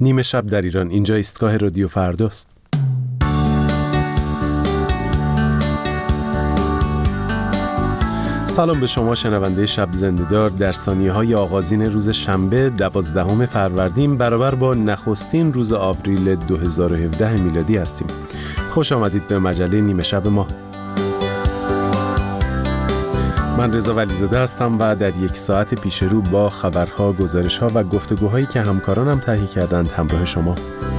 نیمه شب در ایران، اینجا ایستگاه رادیو فرداست. سلام به شما شنونده شب زنده‌دار. در ثانیه‌های آغازین روز شنبه 12 فروردین برابر با نخستین روز آوریل 2017 میلادی هستیم. خوش آمدید به مجله نیمه شب ما. من رضا ولیزاده هستم و در یک ساعت پیش رو با خبرها، گزارش‌ها و گفتگوهایی که همکارانم تهیه کردند همراه شما.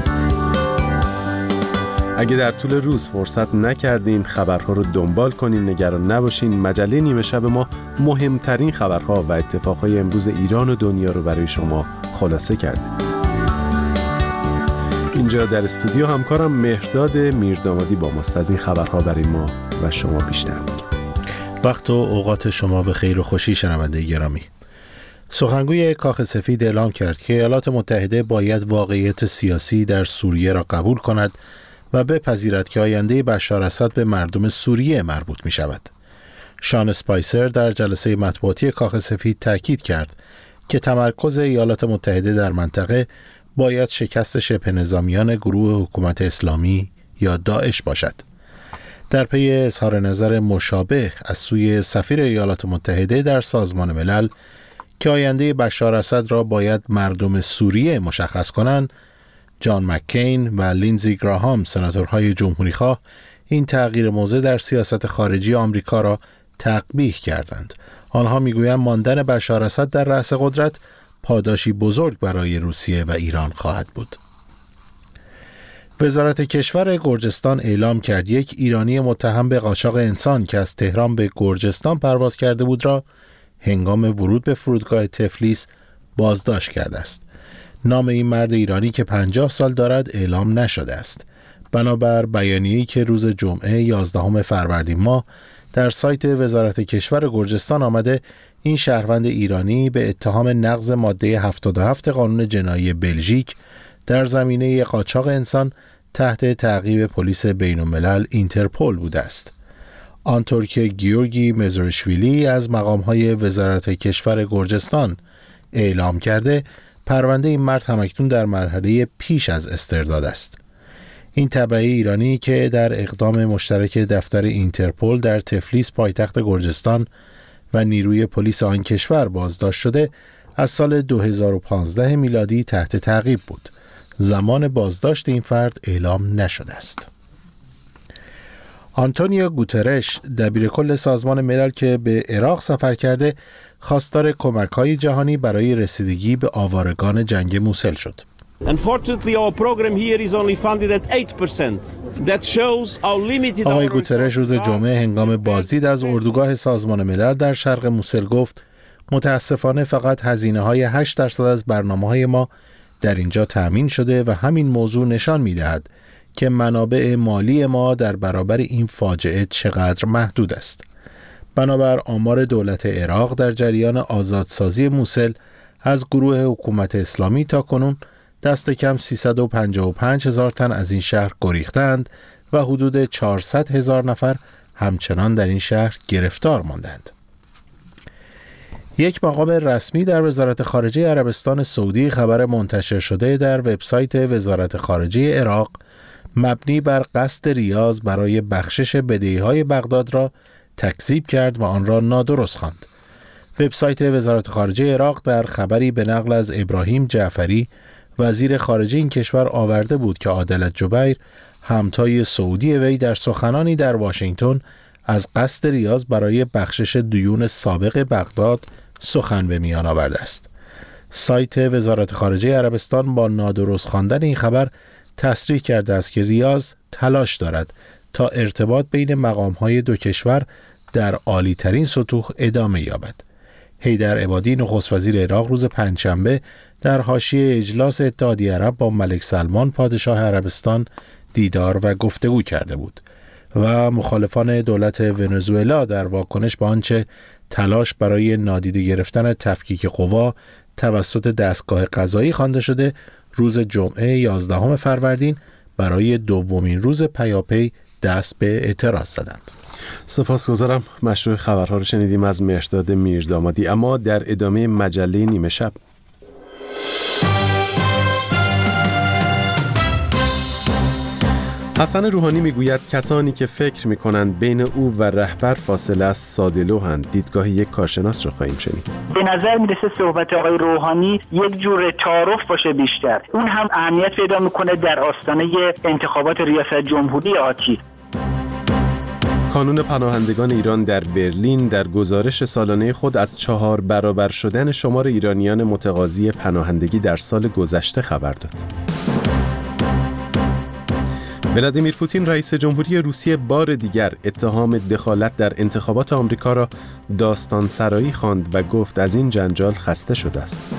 اگه در طول روز فرصت نکردین خبرها رو دنبال کنین، نگران نباشین. مجله نیمه شب ما مهمترین خبرها و اتفاقهای امروز ایران و دنیا رو برای شما خلاصه کرده. اینجا در استودیو همکارم مهرداد میردامادی با ماست. از این خبرها برای ما و شما بیشتر میگه. وقت و اوقات شما به خیر و خوشی شنونده گرامی. سخنگوی کاخ سفید اعلام کرد که ایالات متحده باید واقعیت سیاسی در سوریه را قبول کند و بپذیرد که آینده بشار اسد به مردم سوریه مربوط می شود. شان اسپایسر در جلسه مطبوعاتی کاخ سفید تاکید کرد که تمرکز ایالات متحده در منطقه باید شکست شبه نظامیان گروه حکومت اسلامی یا داعش باشد. در پی اظهار نظر مشابه از سوی سفیر ایالات متحده در سازمان ملل که آینده بشار اسد را باید مردم سوریه مشخص کنند، جان مککین و لینزی گراهام سناتورهای جمهوریخواه این تغییر موضع در سیاست خارجی آمریکا را تقبیح کردند. آنها میگویند ماندن بشار اسد در رأس قدرت پاداشی بزرگ برای روسیه و ایران خواهد بود. وزارت کشور گرجستان اعلام کرد یک ایرانی متهم به قاچاق انسان که از تهران به گرجستان پرواز کرده بود را هنگام ورود به فرودگاه تفلیس بازداشت کرده است. نام این مرد ایرانی که 50 سال دارد اعلام نشده است. بنابر بیانیه‌ای که روز جمعه 11 فروردین ماه در سایت وزارت کشور گرجستان آمده، این شهروند ایرانی به اتهام نقض ماده 77 قانون جنایی بلژیک در زمینه قاچاق انسان تحت تعقیب پلیس بین‌الملل اینترپل بوده است. آنطور که گیورگی مزرشویلی از مقام‌های وزارت کشور گرجستان اعلام کرده، پرونده این مرد همکنون در مرحله پیش از استرداد است. این تبعی ایرانی که در اقدام مشترک دفتر اینترپل در تفلیس پایتخت گرجستان و نیروی پلیس آن کشور بازداشت شده، از سال 2015 میلادی تحت تعقیب بود. زمان بازداشت این فرد اعلام نشده است. آنتونیو گوترش دبیرکل سازمان ملل که به عراق سفر کرده، خواستار کمک‌های جهانی برای رسیدگی به آوارگان جنگ موصل شد. آقای گوترش روز جمعه هنگام بازدید از اردوگاه سازمان ملل در شرق موصل گفت: متاسفانه فقط هزینه‌های 8% از برنامه‌های ما در اینجا تأمین شده و همین موضوع نشان می‌دهد که منابع مالی ما در برابر این فاجعه چقدر محدود است. بنابر آمار دولت عراق در جریان آزادسازی موصل از گروه حکومت اسلامی تا کنون دست کم 355,000 تن از این شهر گریختند و حدود 400,000 نفر همچنان در این شهر گرفتار ماندند. یک مقام رسمی در وزارت خارجه عربستان سعودی خبر منتشر شده در وبسایت وزارت خارجه عراق مبنی بر قصد ریاض برای بخشش بدهی‌های بغداد را تکذیب کرد و آن را نادرست خواند. وبسایت وزارت خارجه عراق در خبری به نقل از ابراهیم جعفری وزیر خارجه این کشور آورده بود که عادل جبیر همتای سعودی وی در سخنانی در واشنگتن از قصد ریاض برای بخشش دیون سابق بغداد سخن به میان آورده است. سایت وزارت خارجه عربستان با نادرست خواندن این خبر تصریح کرده است که ریاض تلاش دارد تا ارتباط بین مقام‌های دو کشور در عالی‌ترین سطوح ادامه یابد. حیدر عبادی نخست وزیر عراق روز پنجشنبه در حاشیه اجلاس اتحادیه عرب با ملک سلمان پادشاه عربستان دیدار و گفتگو کرده بود و مخالفان دولت ونزوئلا در واکنش به آنچه تلاش برای نادیده گرفتن تفکیک قوا توسط دستگاه قضایی خوانده شده، روز جمعه 11 فروردین برای دومین روز پیاپی دست به اعتراض زدند. سپاسگزارم. مشروع خبرها رو شنیدیم از مهرداد میردامادی. اما در ادامه مجله نیمه شب حسن روحانی میگوید کسانی که فکر میکنند بین او و رهبر فاصله است ساده‌لوحند. دیدگاه یک کارشناس رو خواهیم شنید. به نظر میرسه صحبت آقای روحانی یک جور تعارف باشه بیشتر. اون هم اهمیت پیدا میکنه در آستانه انتخابات ریاست جمهوری آتی. کانون پناهندگان ایران در برلین در گزارش سالانه خود از 4 برابر شدن شمار ایرانیان متقاضی پناهندگی در سال گذشته خبر داد. ولادیمیر پوتین رئیس جمهوری روسیه بار دیگر اتهام دخالت در انتخابات آمریکا را داستان سرایی خواند و گفت از این جنجال خسته شده است.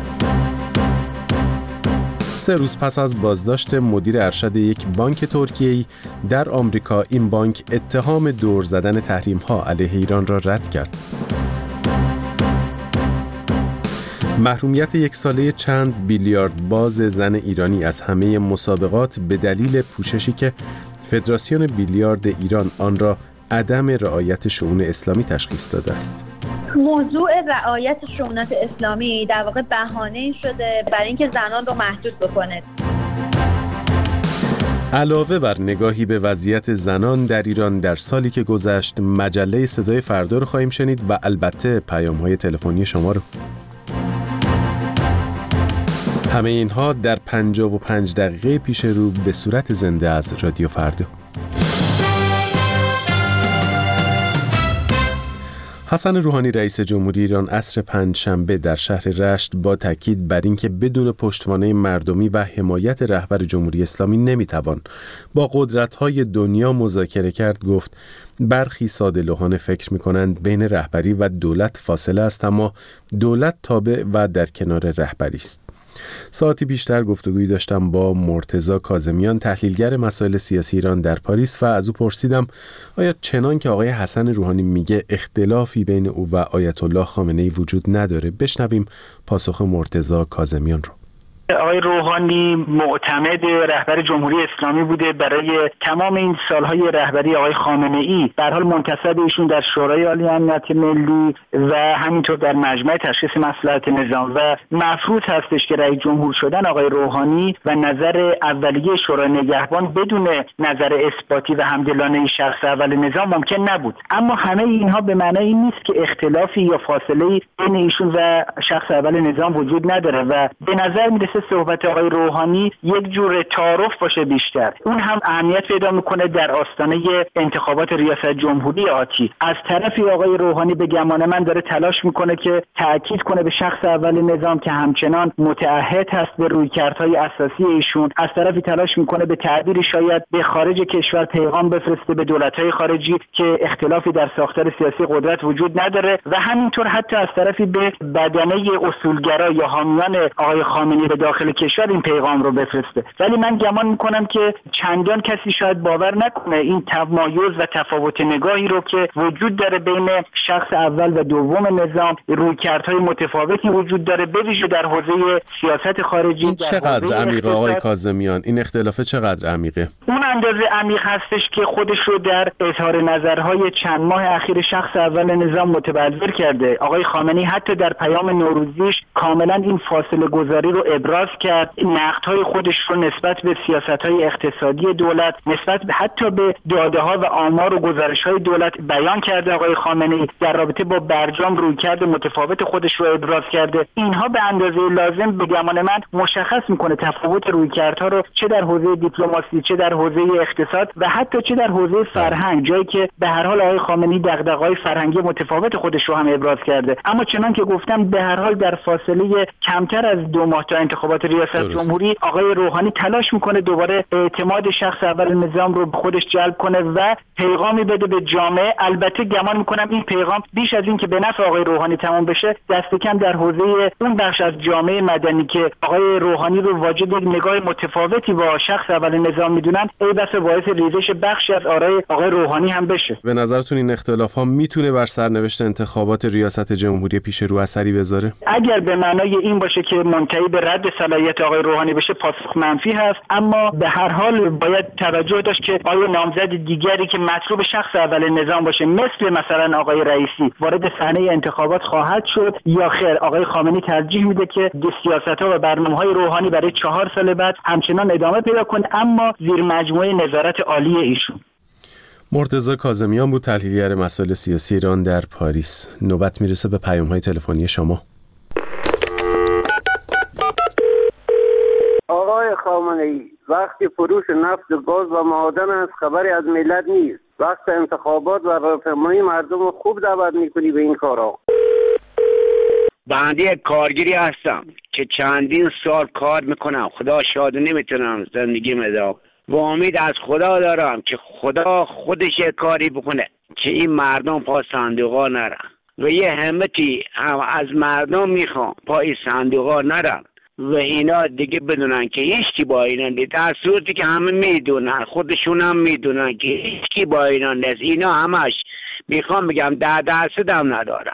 3 روز پس از بازداشت مدیر ارشد یک بانک ترکیه‌ای در آمریکا، این بانک اتهام دور زدن تحریم‌ها علیه ایران را رد کرد. محرومیت 1 ساله چند بیلیارد باز زن ایرانی از همه مسابقات به دلیل پوششی که فدراسیون بیلیارد ایران آن را عدم رعایت شؤون اسلامی تشخیص داده است. موضوع رعایت شؤونات اسلامی در واقع بهانه‌ای شده برای اینکه زنان رو محدود بکنه. علاوه بر نگاهی به وضعیت زنان در ایران در سالی که گذشت، مجله صدای فردا رو خواهیم شنید و البته پیام‌های تلفنی شما رو. همه اینها در 55 دقیقه پیش رو به صورت زنده از رادیو فردا. حسن روحانی رئیس جمهوری ایران عصر پنجشنبه در شهر رشت با تاکید بر اینکه بدون پشتوانه مردمی و حمایت رهبر جمهوری اسلامی نمیتوان با قدرت‌های دنیا مذاکره کرد، گفت برخی ساده‌لوحانه فکر می‌کنند بین رهبری و دولت فاصله است، اما دولت تابع و در کنار رهبری است. ساعتی بیشتر گفتگویی داشتم با مرتضی کاظمیان، تحلیلگر مسائل سیاسی ایران در پاریس، و از او پرسیدم آیا چنان که آقای حسن روحانی میگه اختلافی بین او و آیت الله خامنه‌ای وجود نداره؟ بشنویم پاسخ مرتضی کاظمیان رو. آقای روحانی معتمد رهبر جمهوری اسلامی بوده برای تمام این سالهای رهبری آقای خامنه‌ای، به هر حال منتسب ایشون در شورای عالی امنیت ملی و همینطور در مجمع تشخیص مصلحت نظام و مفروض هستش که رئیس جمهور شدن آقای روحانی و نظر اولیه شورای نگهبان بدون نظر اثباتی و همدلانه شخص اول نظام ممکن نبود. اما همه اینها به معنای این نیست که اختلافی یا فاصله بین ایشون و شخص اول نظام وجود نداره و به نظر میرسه صحبت آقای روحانی یک جور تعارف باشه بیشتر. اون هم اهمیت پیدا میکنه در آستانه انتخابات ریاست جمهوری آتی. از طرفی آقای روحانی به گمان من داره تلاش میکنه که تاکید کنه به شخص اول نظام که همچنان متعهد هست به رویکردهای اساسی ایشون. از طرفی تلاش میکنه به تعبیری شاید به خارج کشور پیغام بفرسته به دولت‌های خارجی که اختلافی در ساختار سیاسی قدرت وجود نداره و همینطور حتی از طرفی به بدنه اصولگرا یا حامیان آقای خامنه‌ای به داخل کشور این پیغام رو بفرسته. ولی من گمان میکنم که چندان کسی شاید باور نکنه این تمایز و تفاوت نگاهی رو که وجود داره بین شخص اول و دوم نظام، رویکردهای متفاوتی وجود داره به ویژه در حوزه سیاست خارجی. این چقدر عمیقه آقای کاظمیان؟ این اختلاف چقدر عمیقه؟ اون اندازه عمیق هستش که خودش رو در اظهار نظرهای چند ماه اخیر شخص اول نظام متبلور کرده. آقای خامنه‌ای حتی در پیام نوروزیش کاملا این فاصله گذاری رو ابراز کرد، نقدهای خودش رو نسبت به سیاست‌های اقتصادی دولت، نسبت به حتی به داده‌ها و آمار و گزارش‌های دولت بیان کرده. آقای خامنه‌ای در رابطه با برجام رویکرد متفاوت خودش رو ابراز کرده. اینها به اندازه لازم به گمان من مشخص می‌کنه تفاوت رویکردها رو، چه در حوزه دیپلماسی، چه در حوزه اقتصاد و حتی چه در حوزه فرهنگ، جایی که به هر حال آقای خامنه‌ای دغدغه‌های فرهنگی متفاوت خودش رو هم ابراز کرده. اما چنان که گفتم به هر حال در فاصله کمتر از 2 ماه تا انتخابات ریاست جمهوری آقای روحانی تلاش میکنه دوباره اعتماد شخص اول نظام رو به خودش جلب کنه و پیغامی بده به جامعه. البته گمان میکنم این پیغام بیش از این که به نفع آقای روحانی تمام بشه، دست کم در حوزه اون بخش از جامعه مدنی که آقای روحانی رو واجد نگاه متفاوتی با شخص اول نظام میدونن، ای بسا باعث ریزش بخشی از آرای آقای روحانی هم بشه. به نظرتون این اختلاف ها میتونه بر سرنوشت انتخابات ریاست جمهوری پیش رو اثری بذاره؟ اگر به معنای این باشه که منتهی به رد صلاحیت آقای روحانی بشه پاسخ منفی هست. اما به هر حال باید توجه داشت که آیا نامزد دیگری که مطلوب شخص اول نظام باشه مثل مثلا آقای رئیسی وارد صحنه انتخابات خواهد شد یا خیر. آقای خامنه‌ای ترجیح میده که سیاست‌ها و برنامه‌های روحانی برای 4 سال بعد همچنان ادامه پیدا کنه، اما زیر مجموعه نظارت عالی ایشون. مرتضی کاظمیان بود، تحلیلگر مسائل سیاسی ایران در پاریس. نوبت میرسه به پیام‌های تلفنی شما. آقای خامنه‌ای، وقتی فروش نفت و گاز و معادن است خبری از ملت نیست. وقت انتخابات و راهپیمایی مردم خوب دعوت میکنی به این کارا. بنده یک کارگری هستم که چندین سال کار میکنم. خدا شاد نمیتونم زندگیم ادامه و امید از خدا دارم که خدا خودش یک کاری بکنه که این مردم پا صندوقا نرن و یه همتی هم از مردم میخوام پای صندوقا نرن و اینا دیگه بدونن که هیچکی با اینا نیست، در صورتی که همه میدونن، خودشون هم میدونن که هیچکی با اینا نیست. اینا همش میخوام بگم 10% هم ندارن.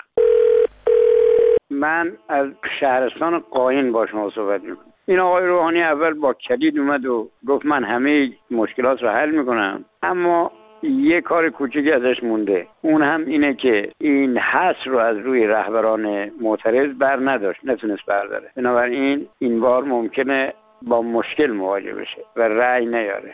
من از شهرستان قاین با شما صحبت میکنم. این آقای روحانی اول با کلید اومد و گفت من همه مشکلات رو حل میکنم، اما یه کار کوچیکی ازش مونده. اون هم اینه که این حصر رو از روی رهبران معترض بر نداشت، نتونست برداره. بنابراین این بار ممکنه با مشکل مواجه بشه و رأی نیاره.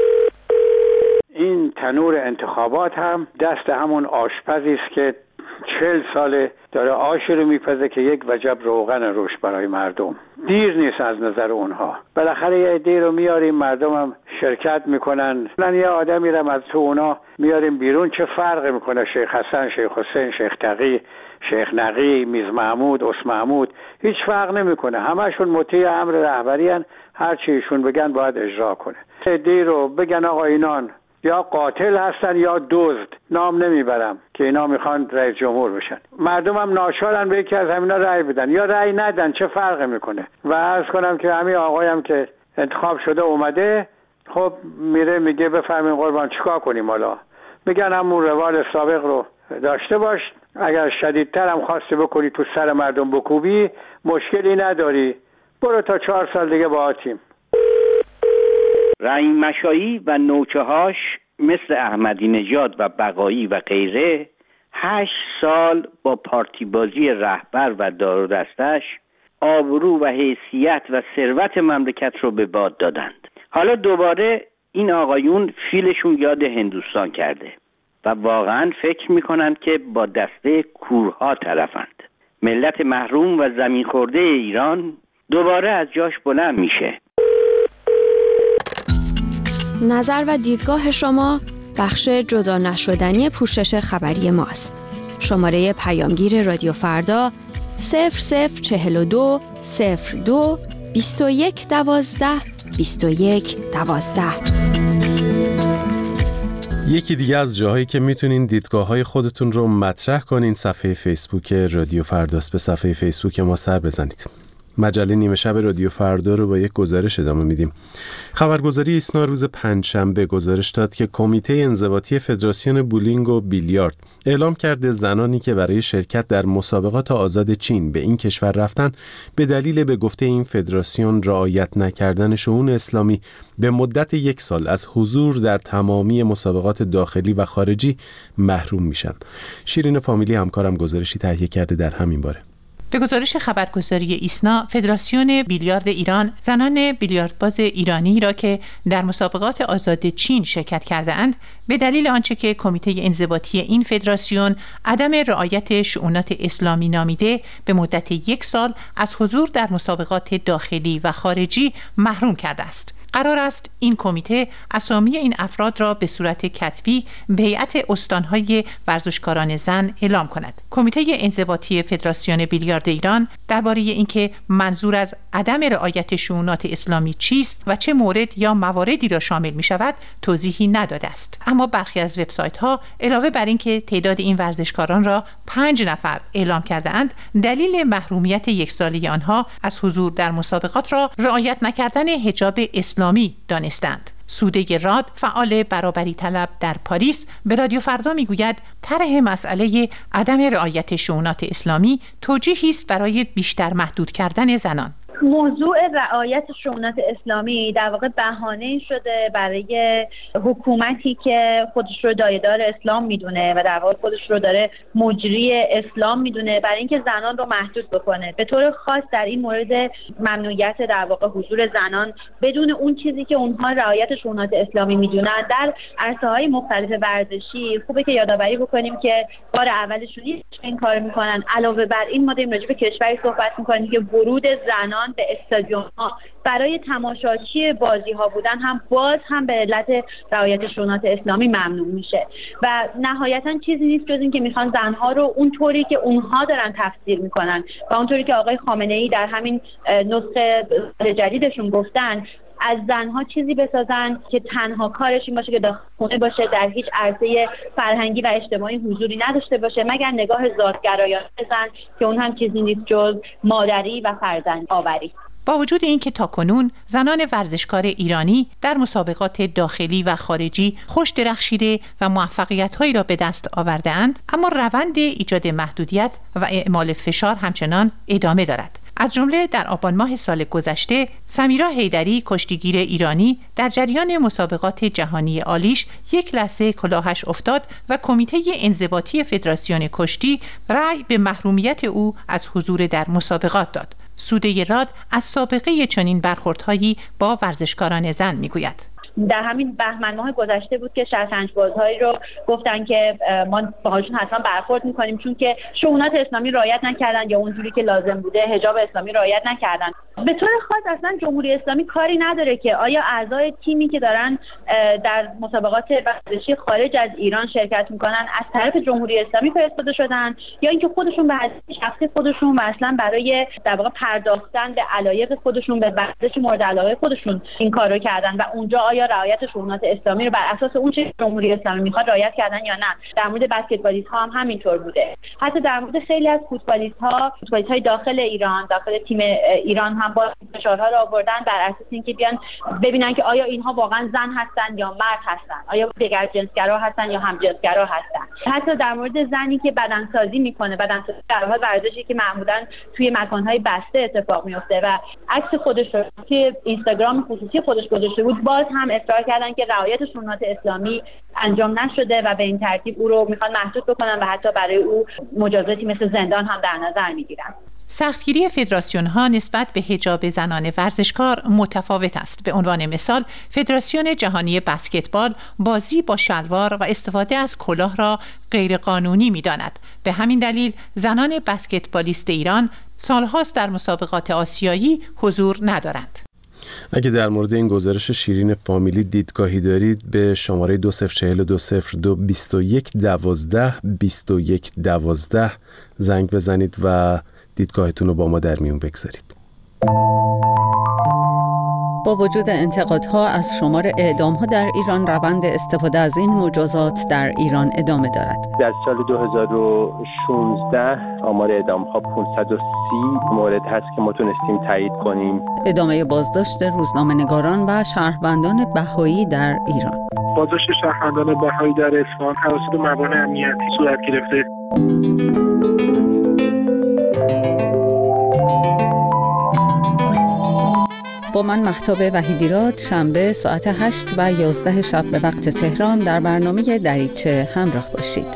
این تنور انتخابات هم دست همون آشپزی است که 40 ساله داره آشی رو میپزه که یک وجب روغن روش برای مردم. دیر نیست از نظر اونها. بالاخره یه عده رو میاریم، مردم هم شرکت میکنن. من یه آدمی رو از تو اونا میاریم بیرون، چه فرقی میکنه؟ شیخ حسن، شیخ حسین، شیخ تقی، شیخ نقی، میز محمود، عث محمود، هیچ فرق نمیکنه. همشون مطیع امر رهبری ان، هر چی ایشون بگن باید اجرا کنه. عده رو بگن آقا اینان یا قاتل هستن یا دزد، نام نمیبرم، که اینا میخوان رئیس جمهور بشن. مردم هم ناچارن به یکی از همینا رأی بدن یا رأی ندن، چه فرقی میکنه؟ و عرض کنم که همین آقایم که انتخاب شده اومده، خب میره میگه بفرمایید قربان چیکار کنیم حالا؟ میگن همون روال سابق رو داشته باش، اگر شدیدتر هم خواستی بکنی تو سر مردم بکوبی مشکلی نداری، برو تا 4 سال دیگه باهاتیم. رحیم مشایی و نوچه‌هاش مثل احمدی نژاد و بقایی و غیره 8 سال با پارتی بازی رهبر و دار و دستش آبرو و حیثیت و ثروت مملکت رو به باد دادند. حالا دوباره این آقایون فیلشون یاد هندوستان کرده و واقعا فکر میکنن که با دسته کورها طرفند. ملت محروم و زمین خورده ایران دوباره از جاش بلند میشه. نظر و دیدگاه شما بخش جدا نشدنی پوشش خبری ماست. شماره پیامگیر رادیو فردا 0042 02 21 12 21 12. یکی دیگه از جاهایی که میتونین دیدگاه‌های خودتون رو مطرح کنین صفحه فیسبوک رادیو فرداست. به صفحه فیسبوک ما سر بزنید. مجله نیمه شب رادیو فردا رو با یک گزارش ادامه میدیم. خبرگزاری ایسنا روز پنجشنبه گزارش داد که کمیته انضباطی فدراسیون بولینگ و بیلیارد اعلام کرده زنانی که برای شرکت در مسابقات آزاد چین به این کشور رفتن به دلیل به گفته این فدراسیون رعایت نکردن شؤون اسلامی به مدت 1 سال از حضور در تمامی مسابقات داخلی و خارجی محروم میشن. شیرین فامیلی همکارم گزارشی تهیه کرده در همین باره. به گزارش خبرگزاری ایسنا، فدراسیون بیلیارد ایران زنان بیلیاردباز ایرانی را که در مسابقات آزاد چین شرکت کرده‌اند به دلیل آنچه که کمیته انضباطی این فدراسیون عدم رعایت شؤونات اسلامی نامیده به مدت 1 سال از حضور در مسابقات داخلی و خارجی محروم کرده است. قرار است این کمیته اسامی این افراد را به صورت کتبی به هیئت استانهای ورزشکاران زن اعلام کند. کمیته انضباطی فدراسیون بیلیارد ایران درباره اینکه منظور از عدم رعایت شؤونات اسلامی چیست و چه مورد یا مواردی را شامل می شود توضیحی نداده است. اما برخی از وبسایت‌ها علاوه بر اینکه تعداد این ورزشکاران را 5 نفر اعلام کرده‌اند، دلیل محرومیت 1 ساله آنها از حضور در مسابقات را رعایت نکردن حجاب اسلامی دانستند. سوده راد، فعال برابری طلب در پاریس، به رادیو فردا میگوید طرح مسئله عدم رعایت شؤونات اسلامی توجیهی است برای بیشتر محدود کردن زنان. موضوع رعایت شونات اسلامی در واقع بهانه‌ای شده برای حکومتی که خودش رو دایه‌دار اسلام میدونه و در واقع خودش رو داره مجری اسلام میدونه برای اینکه زنان رو محدود بکنه. به طور خاص در این مورد ممنوعیت در واقع حضور زنان بدون اون چیزی که اونها رعایت شونات اسلامی میدونن در عرصه‌های مختلف ورزشی. خوبه که یادآوری بکنیم که بار اولشون این کارو میکنن. علاوه بر این ما داریم راجع به کشوری صحبت میکنیم که ورود زنان به استادیوم‌ها برای تماشاچی بازی‌ها بودن هم به علت رعایت شونات اسلامی ممنوع میشه و نهایتاً چیزی نیست جز این که میخوان زنها رو اونطوری که اونها دارن تفسیر میکنن و اونطوری که آقای خامنه‌ای در همین نسخه جدیدشون گفتن از زنها چیزی بسازن که تنها کارش این باشه که داخل خونه باشه، در هیچ عرصه فرهنگی و اجتماعی حضوری نداشته باشه مگر نگاه ذات‌گرایانه زن که اون هم چیزی نیست جز مادری و فرزند آوری. با وجود اینکه تاکنون زنان ورزشکار ایرانی در مسابقات داخلی و خارجی خوش درخشیده و موفقیت‌هایی را به دست آورده‌اند، اما روند ایجاد محدودیت و اعمال فشار همچنان ادامه دارد. از جمله در آبان ماه سال گذشته سمیرا حیدری کشتیگیر ایرانی در جریان مسابقات جهانی آلیش یک لحظه کلاهش افتاد و کمیته انضباطی فدراسیون کشتی رأی به محرومیت او از حضور در مسابقات داد. سوده راد از سابقه چنین برخوردهایی با ورزشکاران زن میگوید. در همین بهمن ماه گذشته بود که شطرنج بازهایی رو گفتن که ما باهاشون حتما برخورد میکنیم چون که شونات اسلامی رعایت نکردن یا اونجوری که لازم بوده حجاب اسلامی رعایت نکردن. به طور خاص اصلا جمهوری اسلامی کاری نداره که آیا اعضای تیمی که دارن در مسابقات ورزشی خارج از ایران شرکت میکنن از طرف جمهوری اسلامی فرستاده شدن یا اینکه خودشون به هدف شخصی خودشون و اصلا برای در واقع پرداختن به علایق خودشون به ورزش مورد علاقه خودشون این کارو کردن و اونجا آیا رعایت شونات اسلامی رو بر اساس اون چیزی که جمهوری اسلامی میخواد رعایت کردن یا نه. در مورد بسکتبالیست‌ها هم همینطور بوده. حتی در مورد خیلی از فوتبالیست‌های داخل ایران، داخل تیم ایران هم با فشارها رو آوردن بر اساس اینکه بیان ببینن که آیا اینها واقعا زن هستن یا مرد هستن، آیا دیگر جنسگرا هستن یا هم جنسگرا هستن. حتی در مورد زنی که بدنسازی میکنه، بدنسازی در حال ورزشی که معمولا توی مکان‌های بسته اتفاق میفته و عکس خودش رو که اینستاگرام خصوصی خودش گذاشته بود، باز هم اصرار کردن که رعایت شونات اسلامی انجام نشده و به این ترتیب او رو میخوان محدود بکنن و حتی برای او مجازاتی مثل زندان هم در نظر میگیرن. سختگیری فدراسیون‌ها نسبت به حجاب زنان ورزشکار متفاوت است. به عنوان مثال، فدراسیون جهانی بسکتبال بازی با شلوار و استفاده از کلاه را غیرقانونی می‌داند. به همین دلیل زنان بسکتبالیست ایران سال‌هاست در مسابقات آسیایی حضور ندارند. اگه در مورد این گزارش شیرین فامیلی دیدگاهی دارید به شماره 2042022112 زنگ بزنید و دیدگاهتون رو با ما در میون بگذارید. با وجود انتقادها از شمار اعدام‌ها در ایران، روند استفاده از این مجازات در ایران ادامه دارد. در سال 2016 آمار اعدام‌ها 530 مورد هست که ما تونستیم تایید کنیم. ادامه بازداشت روزنامه‌نگاران و شهروندان بهایی در ایران. بازداشت شهروندان بهایی در اصفهان توسط موانع امنیتی صورت گرفته. با من مهتاب وحیدیراد شنبه ساعت 8 و 11 شب به وقت تهران در برنامه دریچه همراه باشید.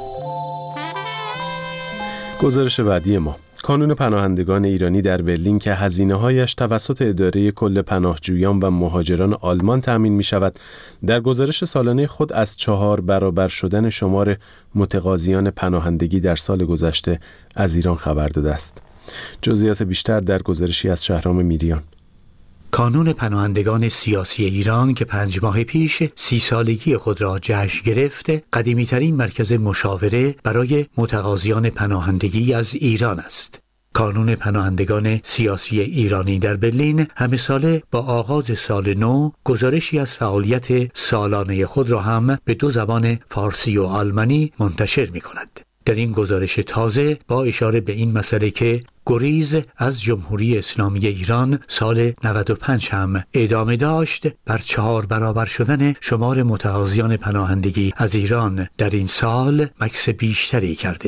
گزارش بعدی ما: کانون پناهندگان ایرانی در برلین که هزینه‌هایش توسط اداره کل پناهجویان و مهاجران آلمان تأمین می‌شود، در گزارش سالانه خود از 4 برابر شدن شمار متقاضیان پناهندگی در سال گذشته از ایران خبر داده است. جزئیات بیشتر در گزارشی از شهرام میریان. کانون پناهندگان سیاسی ایران که 5 ماه پیش 30 سالگی خود را جشن گرفت، قدیمی‌ترین مرکز مشاوره برای متقاضیان پناهندگی از ایران است. کانون پناهندگان سیاسی ایرانی در برلین همه ساله با آغاز سال نو گزارشی از فعالیت سالانه خود را هم به 2 زبان فارسی و آلمانی منتشر می‌کند. در این گزارش تازه با اشاره به این مسئله که گریز از جمهوری اسلامی ایران سال 95 هم ادامه داشت، بر 4 برابر شدن شمار متقاضیان پناهندگی از ایران در این سال مکث بیشتری کرده.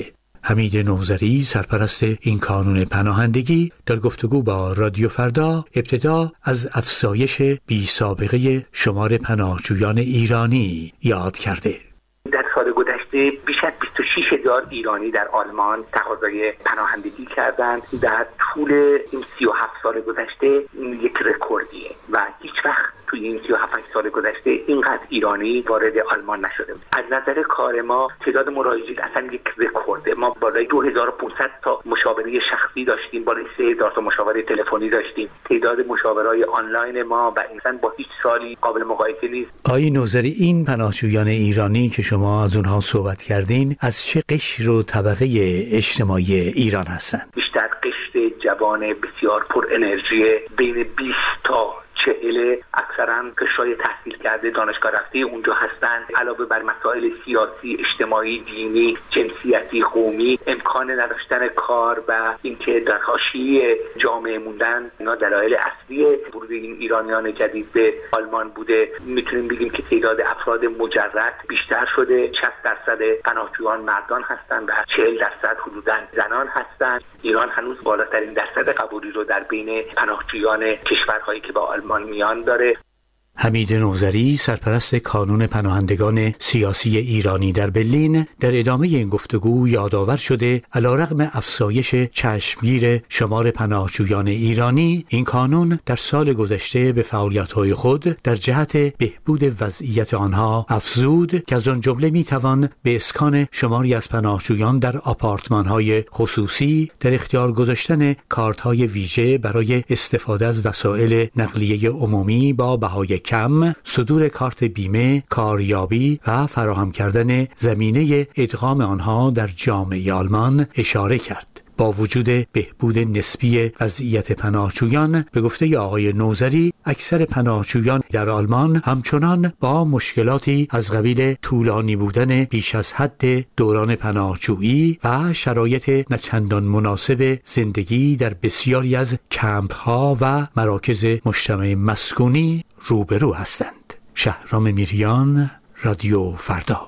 حمید نوذری سرپرست این کانون پناهندگی در گفتگو با رادیو فردا ابتدا از افزایش بی سابقه شمار پناهجویان ایرانی یاد کرده. در سال گذشته بیش از 26,000 ایرانی در آلمان تقاضای پناهندگی کردند. در طول این 37 سال گذشته این یک رکوردیه و هیچ وقت توی این 37 سال گذشته اینقدر ایرانی وارد آلمان نشده. از نظر کار ما تعداد مراجعین اصلا یک رکورده. ما بالای 2500 تا مشاوره شخصی داشتیم، بالای 3000 تا مشاوره تلفنی داشتیم. تعداد مشاوره‌های آنلاین ما و انسان با هیچ سالی قابل مقایسه نیست. آقای نوذری، این پناهجویان ایرانی که شما از اونها صحبت کردین از چه قشر و طبقه اجتماعی ایران هستند؟ بیشتر قشر جوان بسیار پر انرژی بین 20 تا 40 اکثرا قشرهای تحصیل کرده دانشگاه رفته اونجا هستند. علاوه بر مسائل سیاسی، اجتماعی، دینی، جنسیتی، قومی، امکان نداشتن کار و اینکه در حاشیه جامعه موندن، اینا دلایل اصلی ورود این ایرانیان جدید به آلمان بوده. میتونیم بگیم که تعداد افراد مجرد بیشتر شده. 60% پناهجویان مردان هستند و 40% حدوداً زنان هستند. ایران هنوز بالاترین درصد قبولی رو در بین پناهجویان کشورهایی که با آلمان میان داره. حمید نوذری سرپرست کانون پناهندگان سیاسی ایرانی در برلین در ادامه این گفتگو یادآور شده علیرغم افزایش چشمگیر شمار پناهجویان ایرانی، این کانون در سال گذشته به فعالیت‌های خود در جهت بهبود وضعیت آنها افزود که از آن جمله میتوان به اسکان شماری از پناهجویان در آپارتمان‌های خصوصی، در اختیار گذاشتن کارت‌های ویژه برای استفاده از وسایل نقلیه عمومی با بهای کم، صدور کارت بیمه، کاریابی و فراهم کردن زمینه ادغام آنها در جامعه آلمان اشاره کرد. با وجود بهبود نسبی وضعیت پناهجویان، به گفته آقای نوذری، اکثر پناهجویان در آلمان همچنان با مشکلاتی از قبیل طولانی بودن بیش از حد دوران پناهجویی و شرایط نچندان مناسب زندگی در بسیاری از کمپ‌ها و مراکز مجتمع مسکونی روبرو هستند. شهرام میریان، رادیو فردا.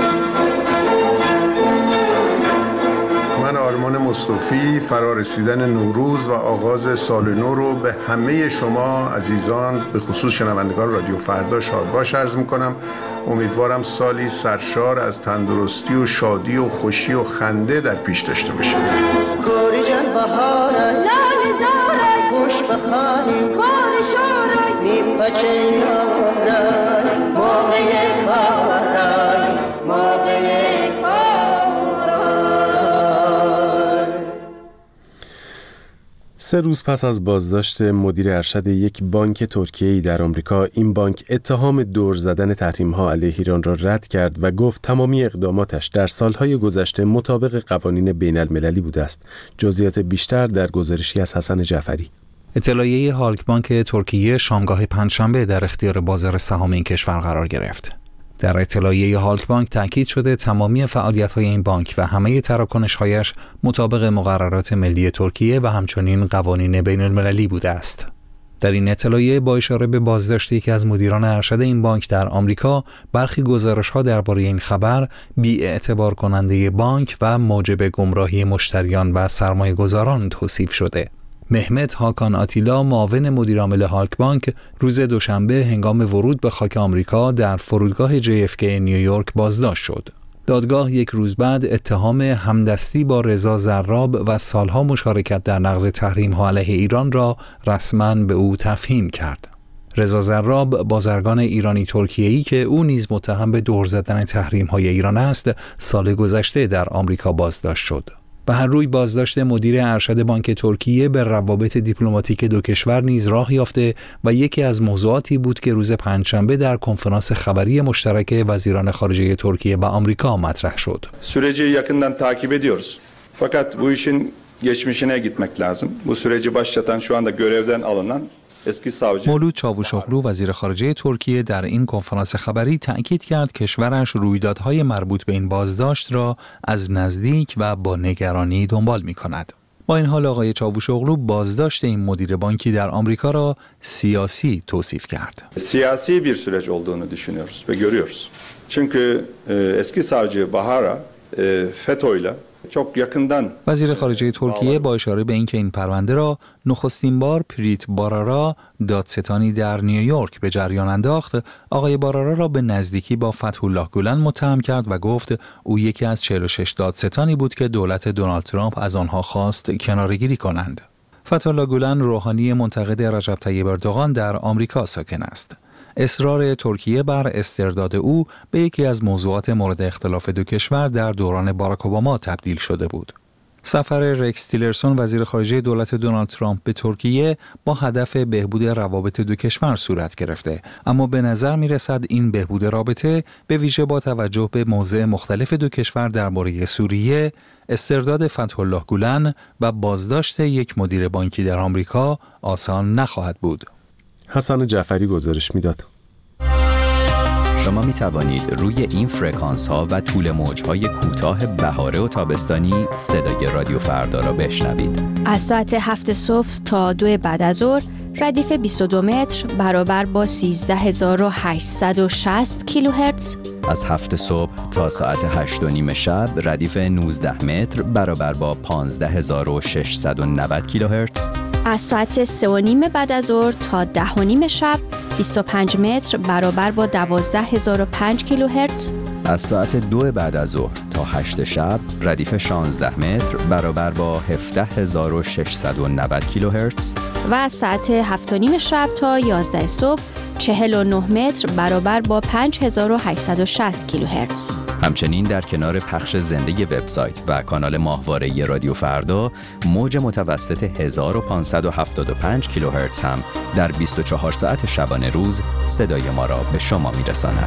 من آرمان مصطفی فرارسیدن نوروز و آغاز سال نو رو به همه شما عزیزان به خصوص شنوندگان رادیو فردا شادباش عرض میکنم. امیدوارم سالی سرشار از تندرستی و شادی و خوشی و خنده در پیش داشته باشید. گوری جان بهاره لالی زاره خوش بخانی کار شاره میپچه یاره موقع کارای موقع کار. سه روز پس از بازداشت مدیر ارشد یک بانک ترکیه‌ای در آمریکا، این بانک اتهام دور زدن تحریم‌ها علیه ایران را رد کرد و گفت تمامی اقداماتش در سالهای گذشته مطابق قوانین بین‌المللی بوده است. جزئیات بیشتر در گزارشی از حسن جعفری. اطلاعیه هالک بانک ترکیه شامگاه پنجشنبه در اختیار بازار سهام این کشور قرار گرفت. در اطلاعیه هالک بانک تاکید شده تمامی فعالیت‌های این بانک و همه تراکنش‌هایش مطابق مقررات ملی ترکیه و همچنین قوانین بین‌المللی بوده است. در این اطلاعیه با اشاره به بازداشت یکی از مدیران ارشد این بانک در آمریکا، برخی گزارش‌ها درباره این خبر بی‌اعتبار کننده بانک و موجب گمراهی مشتریان و سرمایه‌گذاران توصیف شده. مهمت هاکان آتیلا، معاون مدیرعامل هالک بانک، روز دوشنبه هنگام ورود به خاک آمریکا در فرودگاه JFK نیویورک بازداشت شد. دادگاه یک روز بعد اتهام همدستی با رضا زراب و سالها مشارکت در نقض تحریم‌ها علیه ایران را رسما به او تفهیم کرد. رضا زراب، بازرگان ایرانی ترکیه‌ای که او نیز متهم به دور زدن تحریم‌های ایران است، سال گذشته در آمریکا بازداشت شد. به هر روی بازداشت مدیر ارشد بانک ترکیه به روابط دیپلماتیک دو کشور نیز راه یافته و یکی از موضوعاتی بود که روز پنجشنبه در کنفرانس خبری مشترک وزیران خارجه ترکیه و آمریکا مطرح شد. süreci yakından takip ediyoruz. Fakat bu işin geçmişine gitmek lazım. Bu süreci başlatan şu anda görevden alınan مولود چاوشوغلو وزیر خارجه ترکیه در این کنفرانس خبری تأکید کرد کشورش رویدادهای مربوط به این بازداشت را از نزدیک و با نگرانی دنبال می کند. با این حال آقای چاوشوغلو بازداشت این مدیر بانکی در آمریکا را سیاسی توصیف کرد. siyasi bir süreç olduğunu düşünüyoruz ve görüyoruz. Çünkü eski savcı Bahara FETÖ'yle وزیر خارجه ترکیه با اشاره به اینکه این پرونده را نخستین بار پریت بارارا دادستانی در نیویورک به جریان انداخت، آقای بارارا را به نزدیکی با فتح الله گولن متهم کرد و گفت او یکی از 46 دادستانی بود که دولت دونالد ترامپ از آنها خواست کناره‌گیری کنند. فتح الله گولن روحانی منتقد رجب طیب اردوغان در آمریکا ساکن است. اصرار ترکیه بر استرداد او به یکی از موضوعات مورد اختلاف دو کشور در دوران باراک اوباما تبدیل شده بود. سفر رکس تیلرسون وزیر خارجه دولت دونالد ترامپ به ترکیه با هدف بهبود روابط دو کشور صورت گرفته، اما به نظر می رسد این بهبود رابطه به ویژه با توجه به موضع مختلف دو کشور درباره سوریه، استرداد فتح الله گولن و بازداشت یک مدیر بانکی در آمریکا آسان نخواهد بود. حسن جعفری گزارش میداد. شما می توانید روی این فرکانس ها و طول موج های کوتاه بهاره و تابستانی صدای رادیو فردا را بشنوید. از ساعت 7 صبح تا 2 بعد از ظهر ردیف 22 متر برابر با 13860 کیلوهرتز. از 7 صبح تا ساعت 8:30 شب ردیف 19 متر برابر با 15690 کیلوهرتز. از ساعت 3:30 بعد از ظهر تا 10:30 شب 25 متر برابر با 12005 کیلوهرتز. از ساعت 2 بعد از ظهر تا 8 شب ردیف 16 متر برابر با 17690 کیلوهرتز. و از ساعت 7:30 شب تا 11 صبح 49 متر برابر با 5860 کیلوهرتز. همچنین در کنار پخش زنده وبسایت و کانال ماهواره رادیو فردا، موج متوسط 1575 کیلوهرتز هم در 24 ساعت شبانه روز صدای ما را به شما میرساند.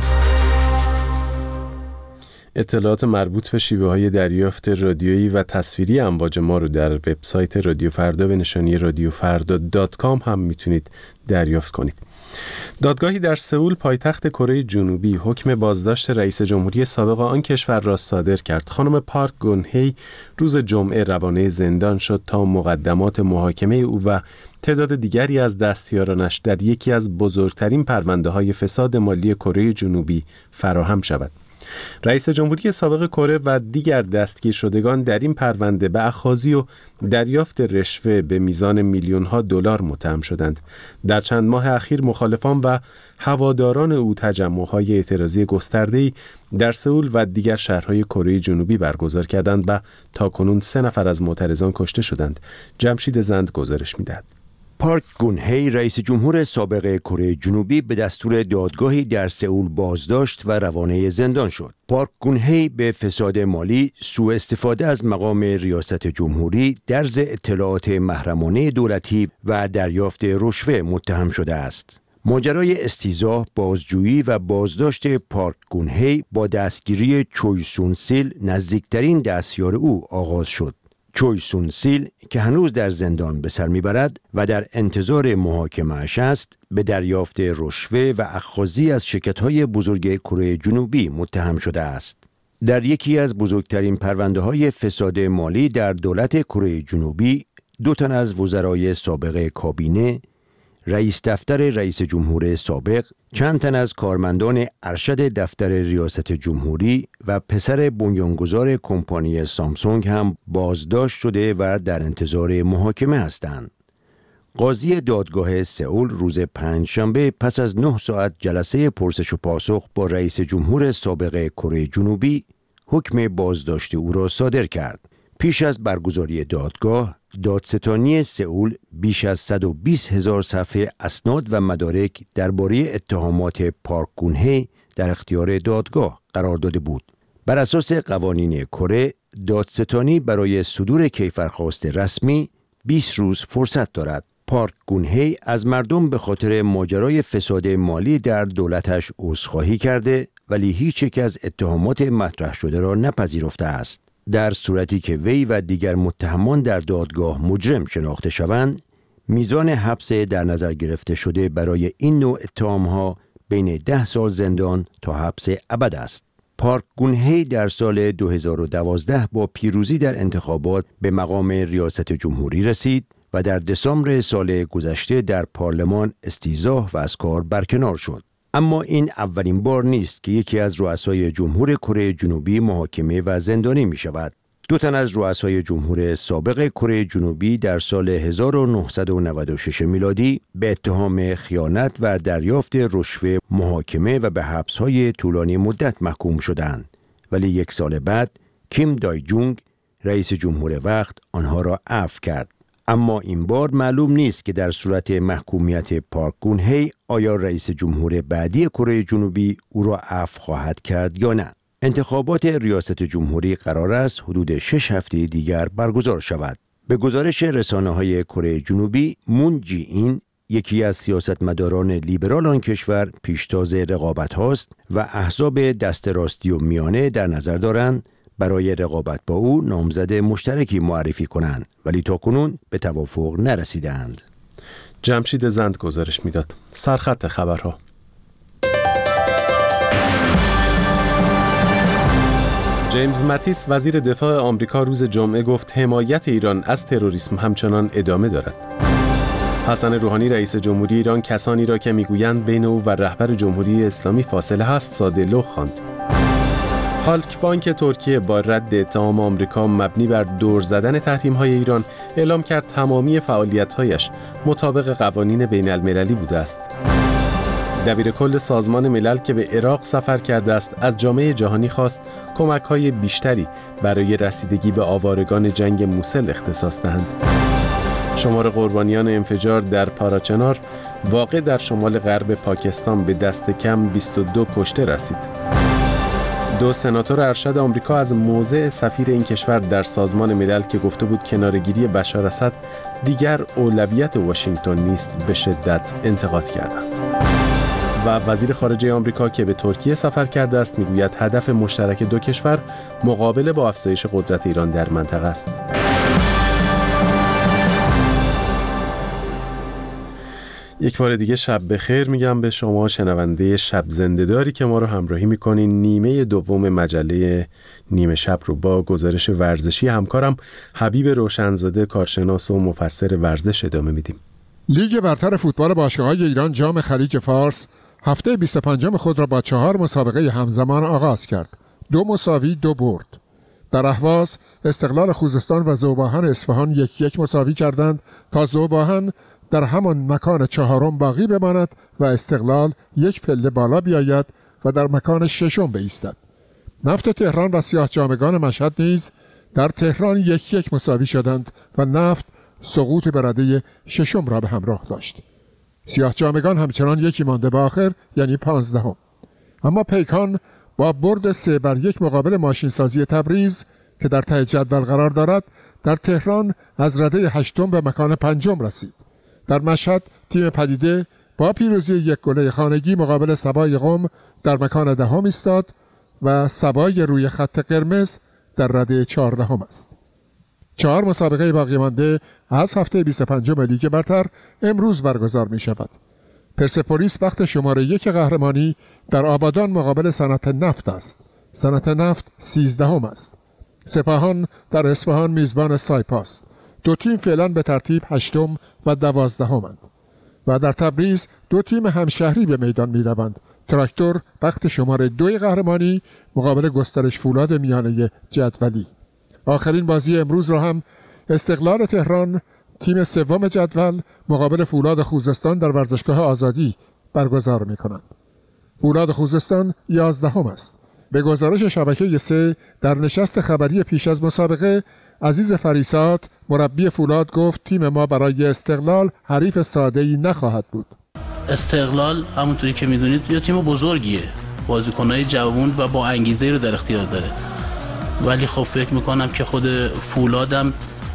اطلاعات مربوط به شیوه‌های دریافت رادیویی و تصویری امواج ما رو در وبسایت رادیو فردا به نشانی radiofarda.com هم میتونید دریافت کنید. دادگاهی در سئول پایتخت کره جنوبی حکم بازداشت رئیس جمهوری سابق آن کشور را صادر کرد. خانم پارک گون-هی روز جمعه روانه زندان شد تا مقدمات محاکمه او و تعداد دیگری از دستیارانش در یکی از بزرگترین پرونده‌های فساد مالی کره جنوبی فراهم شود. رئیس جمهوری سابق کره و دیگر دستگیر شدگان در این پرونده به اخاذی و دریافت رشوه به میزان میلیون‌ها دلار متهم شدند. در چند ماه اخیر مخالفان و هواداران او تجمع‌های اعتراضی گسترده‌ای در سئول و دیگر شهرهای کره جنوبی برگزار کردند و تاکنون 3 نفر از معترضان کشته شدند. جمشید زند گزارش می‌دهد. پارک گون-هی رئیس جمهور سابق کره جنوبی به دستور دادگاهی در سئول بازداشت و روانه زندان شد. پارک گون-هی به فساد مالی، سوء استفاده از مقام ریاست جمهوری، درز اطلاعات محرمانه دولتی و دریافت رشوه متهم شده است. ماجرای استیضاح، بازجویی و بازداشت پارک گون-هی با دستگیری چوی سون سیل، نزدیکترین دستیار او، آغاز شد. چوی سون سیل که هنوز در زندان به سر میبرد و در انتظار محاکمه‌اش است، به دریافت رشوه و اخاذی از شرکت‌های بزرگ کره جنوبی متهم شده است. در یکی از بزرگترین پرونده‌های فساد مالی در دولت کره جنوبی، 2 تن از وزرای سابق کابینه، رئیس دفتر رئیس جمهور سابق، چند تن از کارمندان ارشد دفتر ریاست جمهوری و پسر بنیانگذار کمپانی سامسونگ هم بازداشت شده و در انتظار محاکمه هستند. قاضی دادگاه سئول روز پنجشنبه پس از 9 ساعت جلسه پرسش و پاسخ با رئیس جمهور سابق کره جنوبی حکم بازداشت او را صادر کرد. پیش از برگزاری دادگاه، دادستانی سئول بیش از 120,000 صفحه اسناد و مدارک درباره اتهامات پارک گون-هی در اختیار دادگاه قرار داده بود. بر اساس قوانین کره، دادستانی برای صدور کیفرخواست رسمی 20 روز فرصت دارد. پارک گون-هی از مردم به خاطر ماجرای فساد مالی در دولتش عذرخواهی کرده، ولی هیچ یک از اتهامات مطرح شده را نپذیرفته است. در صورتی که وی و دیگر متهمان در دادگاه مجرم شناخته شوند، میزان حبس در نظر گرفته شده برای این نوع اتهام‌ها بین 10 سال زندان تا حبس ابد است. پارک گون-هی در سال 2012 با پیروزی در انتخابات به مقام ریاست جمهوری رسید و در دسامبر سال گذشته در پارلمان استیضاح و از کار برکنار شد. اما این اولین بار نیست که یکی از رؤسای جمهور کره جنوبی محاکمه و زندانی می شود. 2 تن از رؤسای جمهور سابق کره جنوبی در سال 1996 میلادی به اتهام خیانت و دریافت رشوه محاکمه و به حبس‌های طولانی مدت محکوم شدند، ولی 1 سال بعد کیم دای جونگ رئیس جمهور وقت آنها را عفو کرد. اما این بار معلوم نیست که در صورت محکومیت پارک گون هی آیا رئیس جمهور بعدی کره جنوبی او را عفو خواهد کرد یا نه. انتخابات ریاست جمهوری قرار است حدود 6 هفته دیگر برگزار شود. به گزارش رسانه‌های کره جنوبی، مون جی این یکی از سیاستمداران لیبرال آن کشور پیشتاز رقابت هاست و احزاب دست راستی و میانه در نظر دارند برای رقابت با او نامزد مشترکی معرفی کنند، ولی تاکنون به توافق نرسیدند. جمشید زند گزارش میداد. سرخط خبرها. جیمز ماتیس وزیر دفاع آمریکا روز جمعه گفت حمایت ایران از تروریسم همچنان ادامه دارد. حسن روحانی رئیس جمهوری ایران کسانی را که میگویند بین او و رهبر جمهوری اسلامی فاصله هست ساده لوح خواند. هالک بانک ترکیه با رد اتهام آمریکا مبنی بر دور زدن تحریم‌های ایران اعلام کرد تمامی فعالیت‌هایش مطابق قوانین بین‌المللی بوده است. دبیرکل سازمان ملل که به عراق سفر کرده است از جامعه جهانی خواست کمک‌های بیشتری برای رسیدگی به آوارگان جنگ موصل اختصاص دهند. شمار قربانیان انفجار در پاراچنار واقع در شمال غرب پاکستان به دست کم 22 کشته رسید. 2 سناتور ارشد آمریکا از موضع سفیر این کشور در سازمان ملل که گفته بود کناره‌گیری بشار اسد دیگر اولویت واشنگتن نیست به شدت انتقاد کردند. و وزیر خارجه آمریکا که به ترکیه سفر کرده است میگوید هدف مشترک 2 کشور مقابله با افزایش قدرت ایران در منطقه است. یک بار دیگه شب بخیر میگم به شما شنونده شب زنده‌داری که ما رو همراهی میکنین. نیمه دوم مجله نیمه شب رو با گزارش ورزشی همکارم حبیب روشنزاده کارشناس و مفسر ورزش ادامه میدیم. لیگ برتر فوتبال باشگاه‌های ایران جام خلیج فارس هفته 25 خود را با 4 مسابقه همزمان آغاز کرد. 2 مساوی 2 برد. در اهواز استقلال خوزستان و ذوباهن اصفهان 1-1 مساوی کردند تا ذوباهن در همان مکان 4 باقی بماند و استقلال 1 پله بالا بیاید و در مکان 6 بایستد. نفت تهران و سیاه‌جامگان مشهد نیز در تهران 1-1 مساوی شدند و نفت سقوط به رده 6 را به همراه داشت. سیاه‌جامگان همچنان 1 مانده به آخر یعنی 15. اما پیکان با برد 3-1 مقابل ماشینسازی تبریز که در ته جدول قرار دارد در تهران از رده 8 به مکان 5 رسید. در مشهد تیم پدیده با پیروزی 1 گله خانگی مقابل سبای قم در مکان 10 ایستاد و سبای روی خط قرمز در رده 14 است. 4 مسابقه باقی مانده از هفته 25 لیگ برتر امروز برگزار می شود. پرسپولیس وقت شماره 1 قهرمانی در آبادان مقابل صنعت نفت است. صنعت نفت 13 است. سپاهان در اصفهان میزبان سایپاست. 2 تیم فعلا به ترتیب 8 و 12 و در تبریز 2 تیم همشهری به میدان می روند. تراکتور وقت شماره 2 قهرمانی مقابل گسترش فولاد میانه جدولی. آخرین بازی امروز را هم استقلال تهران تیم 3 جدول مقابل فولاد خوزستان در ورزشگاه آزادی برگزار می کنند. فولاد خوزستان 11 است. به گزارش شبکه 3 در نشست خبری پیش از مسابقه عزیز فریسات مربی فولاد گفت تیم ما برای استقلال حریف ساده‌ای نخواهد بود. استقلال همونطوری که میدونید یه تیم بزرگیه، بازیکن‌های جوان و با انگیزه رو در اختیار داره، ولی خب فکر میکنم که خود فولادم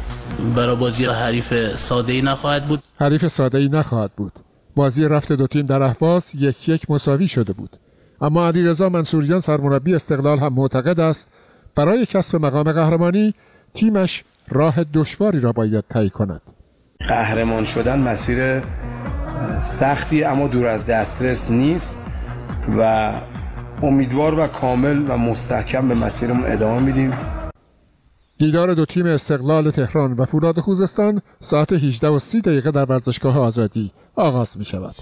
برای بازی حریف ساده‌ای نخواهد بود. حریف ساده‌ای نخواهد بود. بازی رفت 2 تیم در اهواز 1-1 مساوی شده بود. اما علیرضا منصوریان سرمربی استقلال هم معتقد است برای کسب مقام قهرمانی تیمش راه دشواری را باید طی کند. قهرمان شدن مسیر سختی اما دور از دسترس نیست و امیدوار و کامل و مستحکم به مسیرمون ادامه میدیم. دیدار 2 تیم استقلال تهران و فولاد خوزستان ساعت 18:30 در ورزشگاه آزادی آغاز می شود.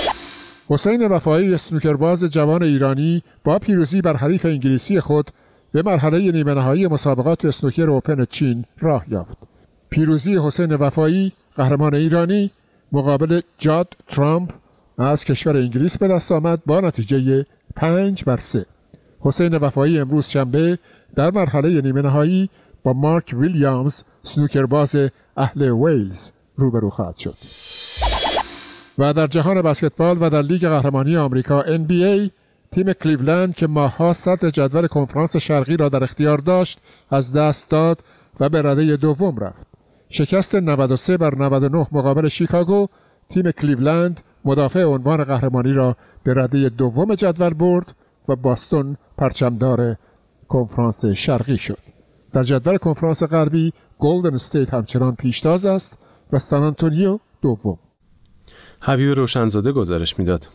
حسین وفایی اسنوکرباز جوان ایرانی با پیروزی بر حریف انگلیسی خود به مرحله نیمه نهایی مسابقات اسنوکر اوپن چین راه یافت. پیروزی حسین وفایی قهرمان ایرانی مقابل جاد ترامپ از کشور انگلیس به دست آمد با نتیجه 5-3. حسین وفایی امروز شنبه در مرحله نیمه نهایی با مارک ویلیامز سنوکرباز اهل ویلز روبرو خواهد شد. و در جهان بسکتبال و در لیگ قهرمانی آمریکا NBA تیم کلیولند که ماه‌ها صدر جدول کنفرانس شرقی را در اختیار داشت از دست داد و به رده دوم رفت. شکست 93-99 مقابل شیکاگو تیم کلیولند مدافع عنوان قهرمانی را به رده دوم جدول برد و باستون پرچمدار کنفرانس شرقی شد. در جدول کنفرانس غربی گلدن استیت همچنان پیشتاز است و سان آنتونیو دوم. حبیب روشنزاده گزارش میداد.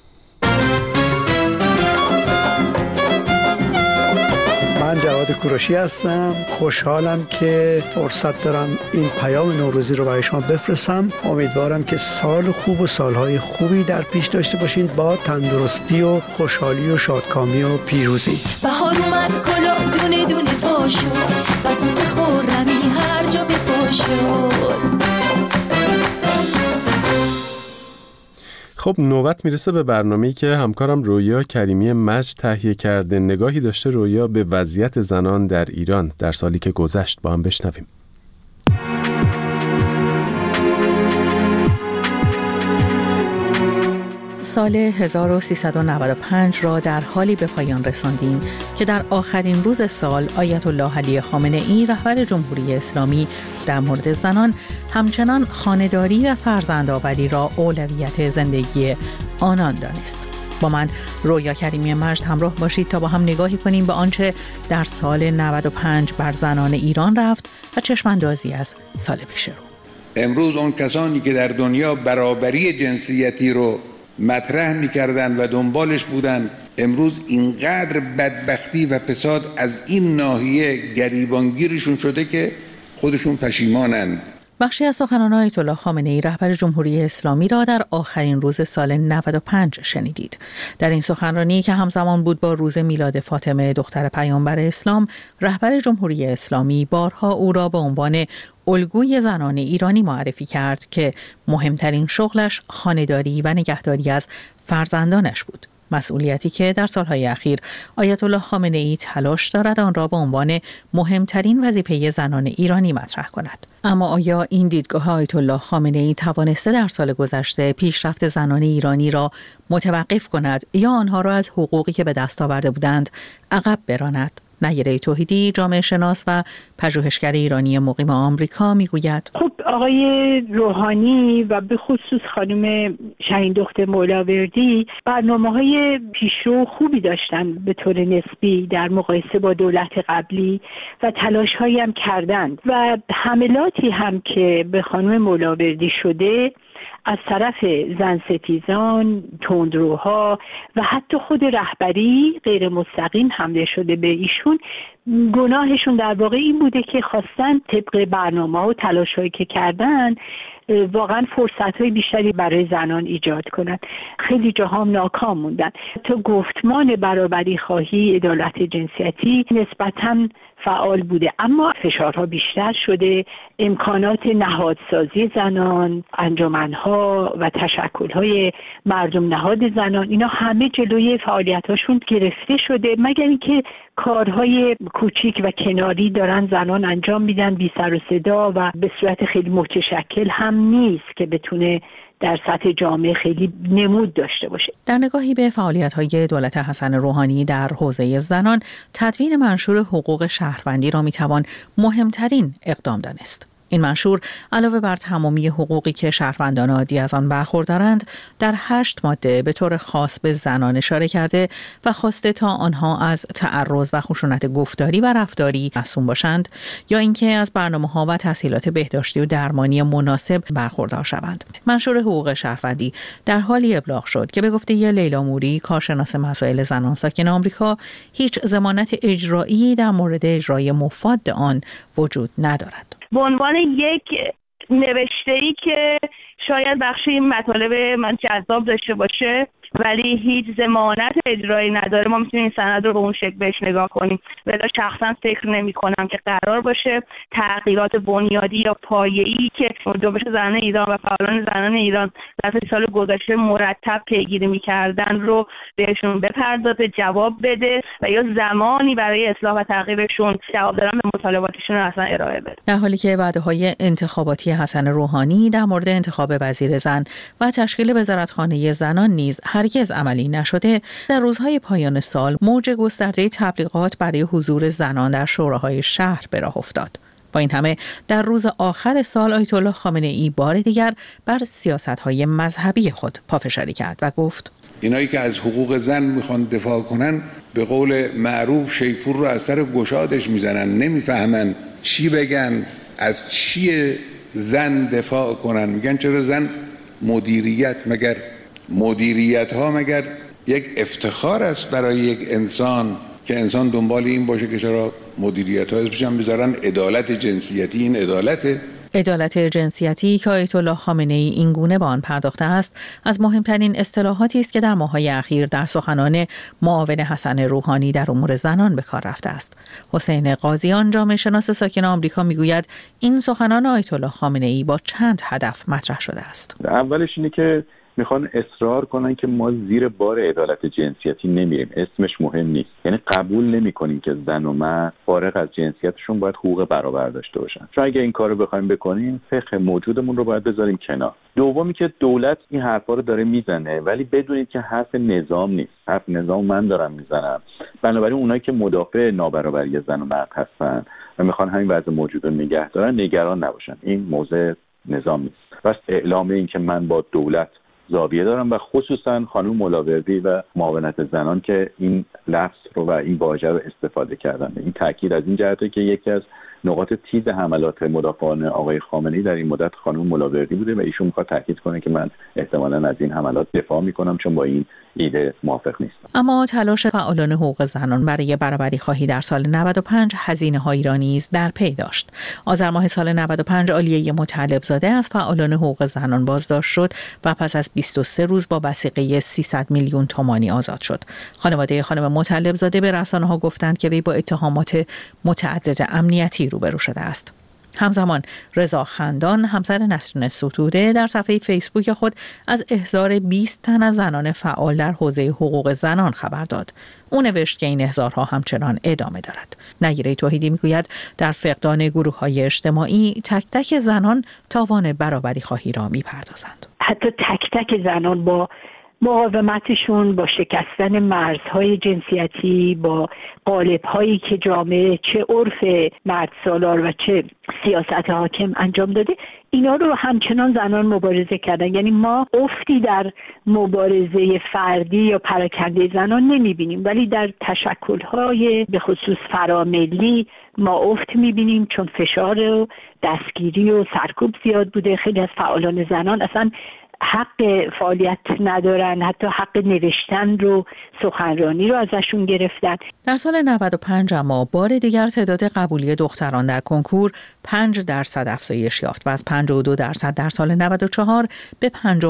من جواد کوروشی هستم. خوشحالم که فرصت دارم این پیام نوروزی رو برای شما بفرستم. امیدوارم که سال خوب و سالهای خوبی در پیش داشته باشین با تندرستی و خوشحالی و شادکامی و پیروزی. بهار اومد گلا دونه دونه پاشو بساط خورمی هر جا به پاشو. خب نوبت میرسه به برنامه‌ای که همکارم رویا کریمی مجد تهیه کرده. نگاهی داشته رویا به وضعیت زنان در ایران در سالی که گذشت. با هم بشنویم. سال 1395 را در حالی به پایان رساندیم که در آخرین روز سال آیت الله علی خامنه‌ای رهبر جمهوری اسلامی در مورد زنان همچنان خانه‌داری و فرزندآوری را اولویت زندگی آنان دانست. با من رویا کریمی مجد همراه باشید تا با هم نگاهی کنیم به آنچه در سال 95 بر زنان ایران رفت و چشم‌اندازی از سال پیش رو. امروز اون کسانی که در دنیا برابری جنسیتی رو مطرح می‌کردن و دنبالش بودن، امروز اینقدر بدبختی و فساد از این ناحیه گریبانگیرشون شده که خودشون پشیمانند. بخشی از سخنان آیت الله خامنه‌ای رهبر جمهوری اسلامی را در آخرین روز سال 95 شنیدید. در این سخنرانی که همزمان بود با روز میلاد فاطمه دختر پیامبر اسلام، رهبر جمهوری اسلامی بارها او را به عنوان الگوی زنان ایرانی معرفی کرد که مهمترین شغلش خانه‌داری و نگهداری از فرزندانش بود. مسئولیتی که در سالهای اخیر آیت الله خامنه‌ای تلاش دارد آن را به عنوان مهمترین وظیفه زنان ایرانی مطرح کند. اما آیا این دیدگاه آیت الله خامنه‌ای توانسته در سال گذشته پیشرفت زنان ایرانی را متوقف کند یا آنها را از حقوقی که به دست آورده بودند عقب براند؟ نیره توحیدی، جامعه شناس و پژوهشگر ایرانی مقیم آمریکا میگوید خب آقای روحانی و به خصوص خانم شهین دختر مولاوردی برنامه‌های پیشرو خوبی داشتن به طور نسبی در مقایسه با دولت قبلی و تلاش‌هایی هم کردند و حملاتی هم که به خانم مولاوردی شده از طرف زن ستیزان، تندروها و حتی خود رهبری غیر مستقیم حمله شده به ایشون. گناهشون در واقع این بوده که خواستن طبق برنامه و تلاش‌هایی که کردن واقعا فرصت‌های بیشتری برای زنان ایجاد کنند. خیلی جاها هم ناکام موندن. تو گفتمان برابری خواهی، عدالت جنسیتی نسبتاً فعال بوده، اما فشارها بیشتر شده. امکانات نهادسازی زنان، انجمن‌ها و تشکل‌های مردم نهاد زنان، اینا همه جلوی فعالیت‌هاشون گرفته شده، مگر اینکه کارهای کوچیک و کناری دارن زنان انجام میدن بی سر و صدا و به صورت خیلی متشکل هم نیست که بتونه در سطح جامعه خیلی نمود داشته باشه. در نگاهی به فعالیت‌های دولت حسن روحانی در حوزه زنان، تدوین منشور حقوق شهروندی را می‌توان مهمترین اقدام دانست. این منشور علاوه بر تمامی حقوقی که شهروندان عادی از آن برخوردارند، در 8 ماده به طور خاص به زنان اشاره کرده و خواسته تا آنها از تعرض و خشونت گفتاری و رفتاری معصوم باشند یا اینکه از برنامه‌ها و تسهیلات بهداشتی و درمانی مناسب برخوردار شوند. منشور حقوق شهروندی در حالی ابلاغ شد که به گفته لیلا موری، کارشناس مسائل زنان ساکن آمریکا، هیچ ضمانت اجرایی در مورد اجرای مفاد آن وجود ندارد. به عنوان یک نوشته‌ای که شاید بخشی مطالب من جذاب داشته باشه، ولی هیچ ضمانت اجرایی نداره، ما میتونیم این سند رو به اون شکل بهش نگاه کنیم. ولی شخصا فکر نمی‌کنم که قرار باشه تغییرات بنیادی یا پایه‌ای که جنبش زنان ایران و فعالان زنان ایران در سال گذشته مرتب پیگیری می‌کردن رو بهشون بپردازه، جواب بده و یا زمانی برای اصلاح و تغییرشون جواب دادن به مطالباتشون رو اصلا ارائه بده. در حالی که وعده‌های انتخاباتی حسن روحانی در مورد انتخاب وزیر زن و تشکیل وزارتخانه زنان نیز هرگز عملی نشده، در روزهای پایان سال موج گسترده تبلیغات برای حضور زنان در شوراهای شهر به راه افتاد. با این همه در روز آخر سال آیت الله خامنه ای بار دیگر بر سیاست‌های مذهبی خود پافشاری کرد و گفت اینایی که از حقوق زن میخوان دفاع کنن به قول معروف شیپور رو از سر گشادش میزنن، نمیفهمن چی بگن، از چی زن دفاع کنن. میگن چرا زن مدیریت، مگر مدیریت ها مگر یک افتخار است برای یک انسان که انسان دنبال این باشه که چرا مدیریت ها اسمشون بذارن عدالت جنسیتی؟ این عدالت جنسیتی که آیت الله خامنه ای این گونه به آن پرداخته است، از مهمترین اصطلاحاتی است که در ماه‌های اخیر در سخنان معاون حسن روحانی در امور زنان به کار رفته است. حسین قاضیان، جامعه شناس ساکن آمریکا، میگوید این سخنان آیت الله خامنه ای با چند هدف مطرح شده است. اولش اینه که میخوان اصرار کنن که ما زیر بار عدالت جنسیتی نمیریم، اسمش مهم نیست. یعنی قبول نمیکنیم که زن و مرد فارغ از جنسیتشون باید حقوق برابر داشته باشن. چون اگه این کارو بخوایم بکنیم، فقه موجودمون رو باید بذاریم کنار. دومی که دولت این حرفا رو داره میزنه ولی بدونید که حرف نظام نیست. حرف نظام من دارم میزنم. بنابراین اونایی که مدافع نابرابری زن و مرد هستن و میخوان همین وضع موجود رو نگه دارن، نگران نباشن. این موضع نظام نیست. بس اعلام این که من با دولت زاویه دارم و خصوصا خانم ملاوردی و معاونت زنان که این لفظ رو و این واژه رو استفاده کردن. این تاکید از این جهته که یکی از نقاط تیز حملات مدافعان آقای خامنه‌ای در این مدت خانم ملاوردی بوده و ایشون میخواد تاکید کنه که من احتمالاً از این حملات دفاع میکنم چون با این ایده موافق نیستم. اما تلاش فعالان حقوق زنان برای برابری خواهی در سال 95 هزینه‌هایی را نیز در پی داشت. آذر ماه سال 95 عالیه مطلب زاده از فعالان حقوق زنان بازداشت شد و پس از 23 روز با وثیقه 300 میلیون تومانی آزاد شد. خانواده خانم مطلب زاده به رسانه‌ها گفتند که وی با اتهامات متعدد امنیتی روبرو شده است. همزمان رضا خندان، همسر نسرین ستوده، در صفحه فیسبوک خود از احضار 20 تن از زنان فعال در حوزه حقوق زنان خبر داد. او نوشت که این احضارها همچنان ادامه دارد. نگیره توحیدی میگوید در فقدان گروه‌های اجتماعی تک تک زنان تاوان برابری خواهی را میپردازند. حتی تک تک زنان با مقاومتشون، با شکستن مرزهای جنسیتی، با قالب‌هایی که جامعه چه عرف مرد سالار و چه سیاست حاکم انجام داده، اینا رو همچنان زنان مبارزه کردن. یعنی ما افتی در مبارزه فردی یا پراکنده زنان نمی‌بینیم، ولی در تشکل‌های به خصوص فراملی ما افت می‌بینیم، چون فشار و دستگیری و سرکوب زیاد بوده. خیلی از فعالان زنان اصلا حق فعالیت ندارن، حتی حق نوشتن رو، سخنرانی رو ازشون گرفتن. در سال 95 اما بار دیگر تعداد قبولی دختران در کنکور 5% افزایش یافت و از 52% در سال 94 به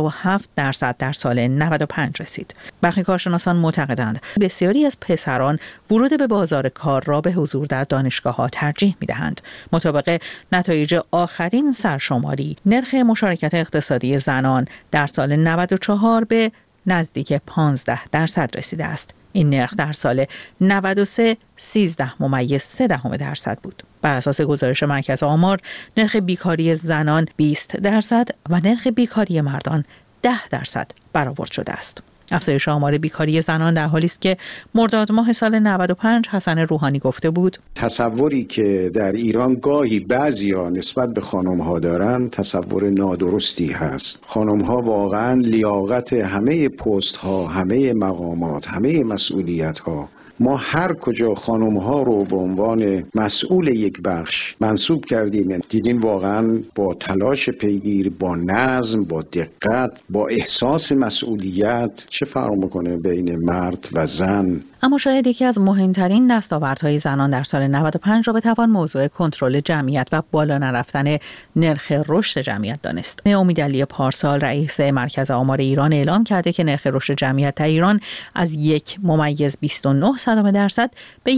57% در سال 95 رسید. برخی کارشناسان معتقدند بسیاری از پسران ورود به بازار کار را به حضور در دانشگاه‌ها ترجیح می‌دهند. مطابق نتایج آخرین سرشماری، نرخ مشارکت اقتصادی زنان در سال 94 به نزدیک 15% رسیده است. این نرخ در سال 93 13.3% بود. بر اساس گزارش مرکز آمار، نرخ بیکاری زنان 20% و نرخ بیکاری مردان 10% برآورد شده است. افزایش آمار بیکاری زنان در حالی است که مرداد ماه سال 95 حسن روحانی گفته بود تصوری که در ایران گاهی بعضیا نسبت به خانم‌ها دارن تصور نادرستی هست. خانم‌ها واقعاً لیاقت همه پست‌ها، همه مقامات، همه مسئولیت‌ها ما هر کجا خانم ها رو به عنوان مسئول یک بخش منصوب کردیم، دیدیم واقعا با تلاش پیگیر، با نظم، با دقت، با احساس مسئولیت چه فرق میکنه بین مرد و زن. اما شاید یکی از مهمترین دستاوردهای زنان در سال 95 را بتوان موضوع کنترل جمعیت و بالا نرفتن نرخ رشد جمعیت دانست. امیدعلی پارسال رئیس مرکز آمار ایران اعلام کرده که نرخ رشد جمعیت در ایران از 1.29% به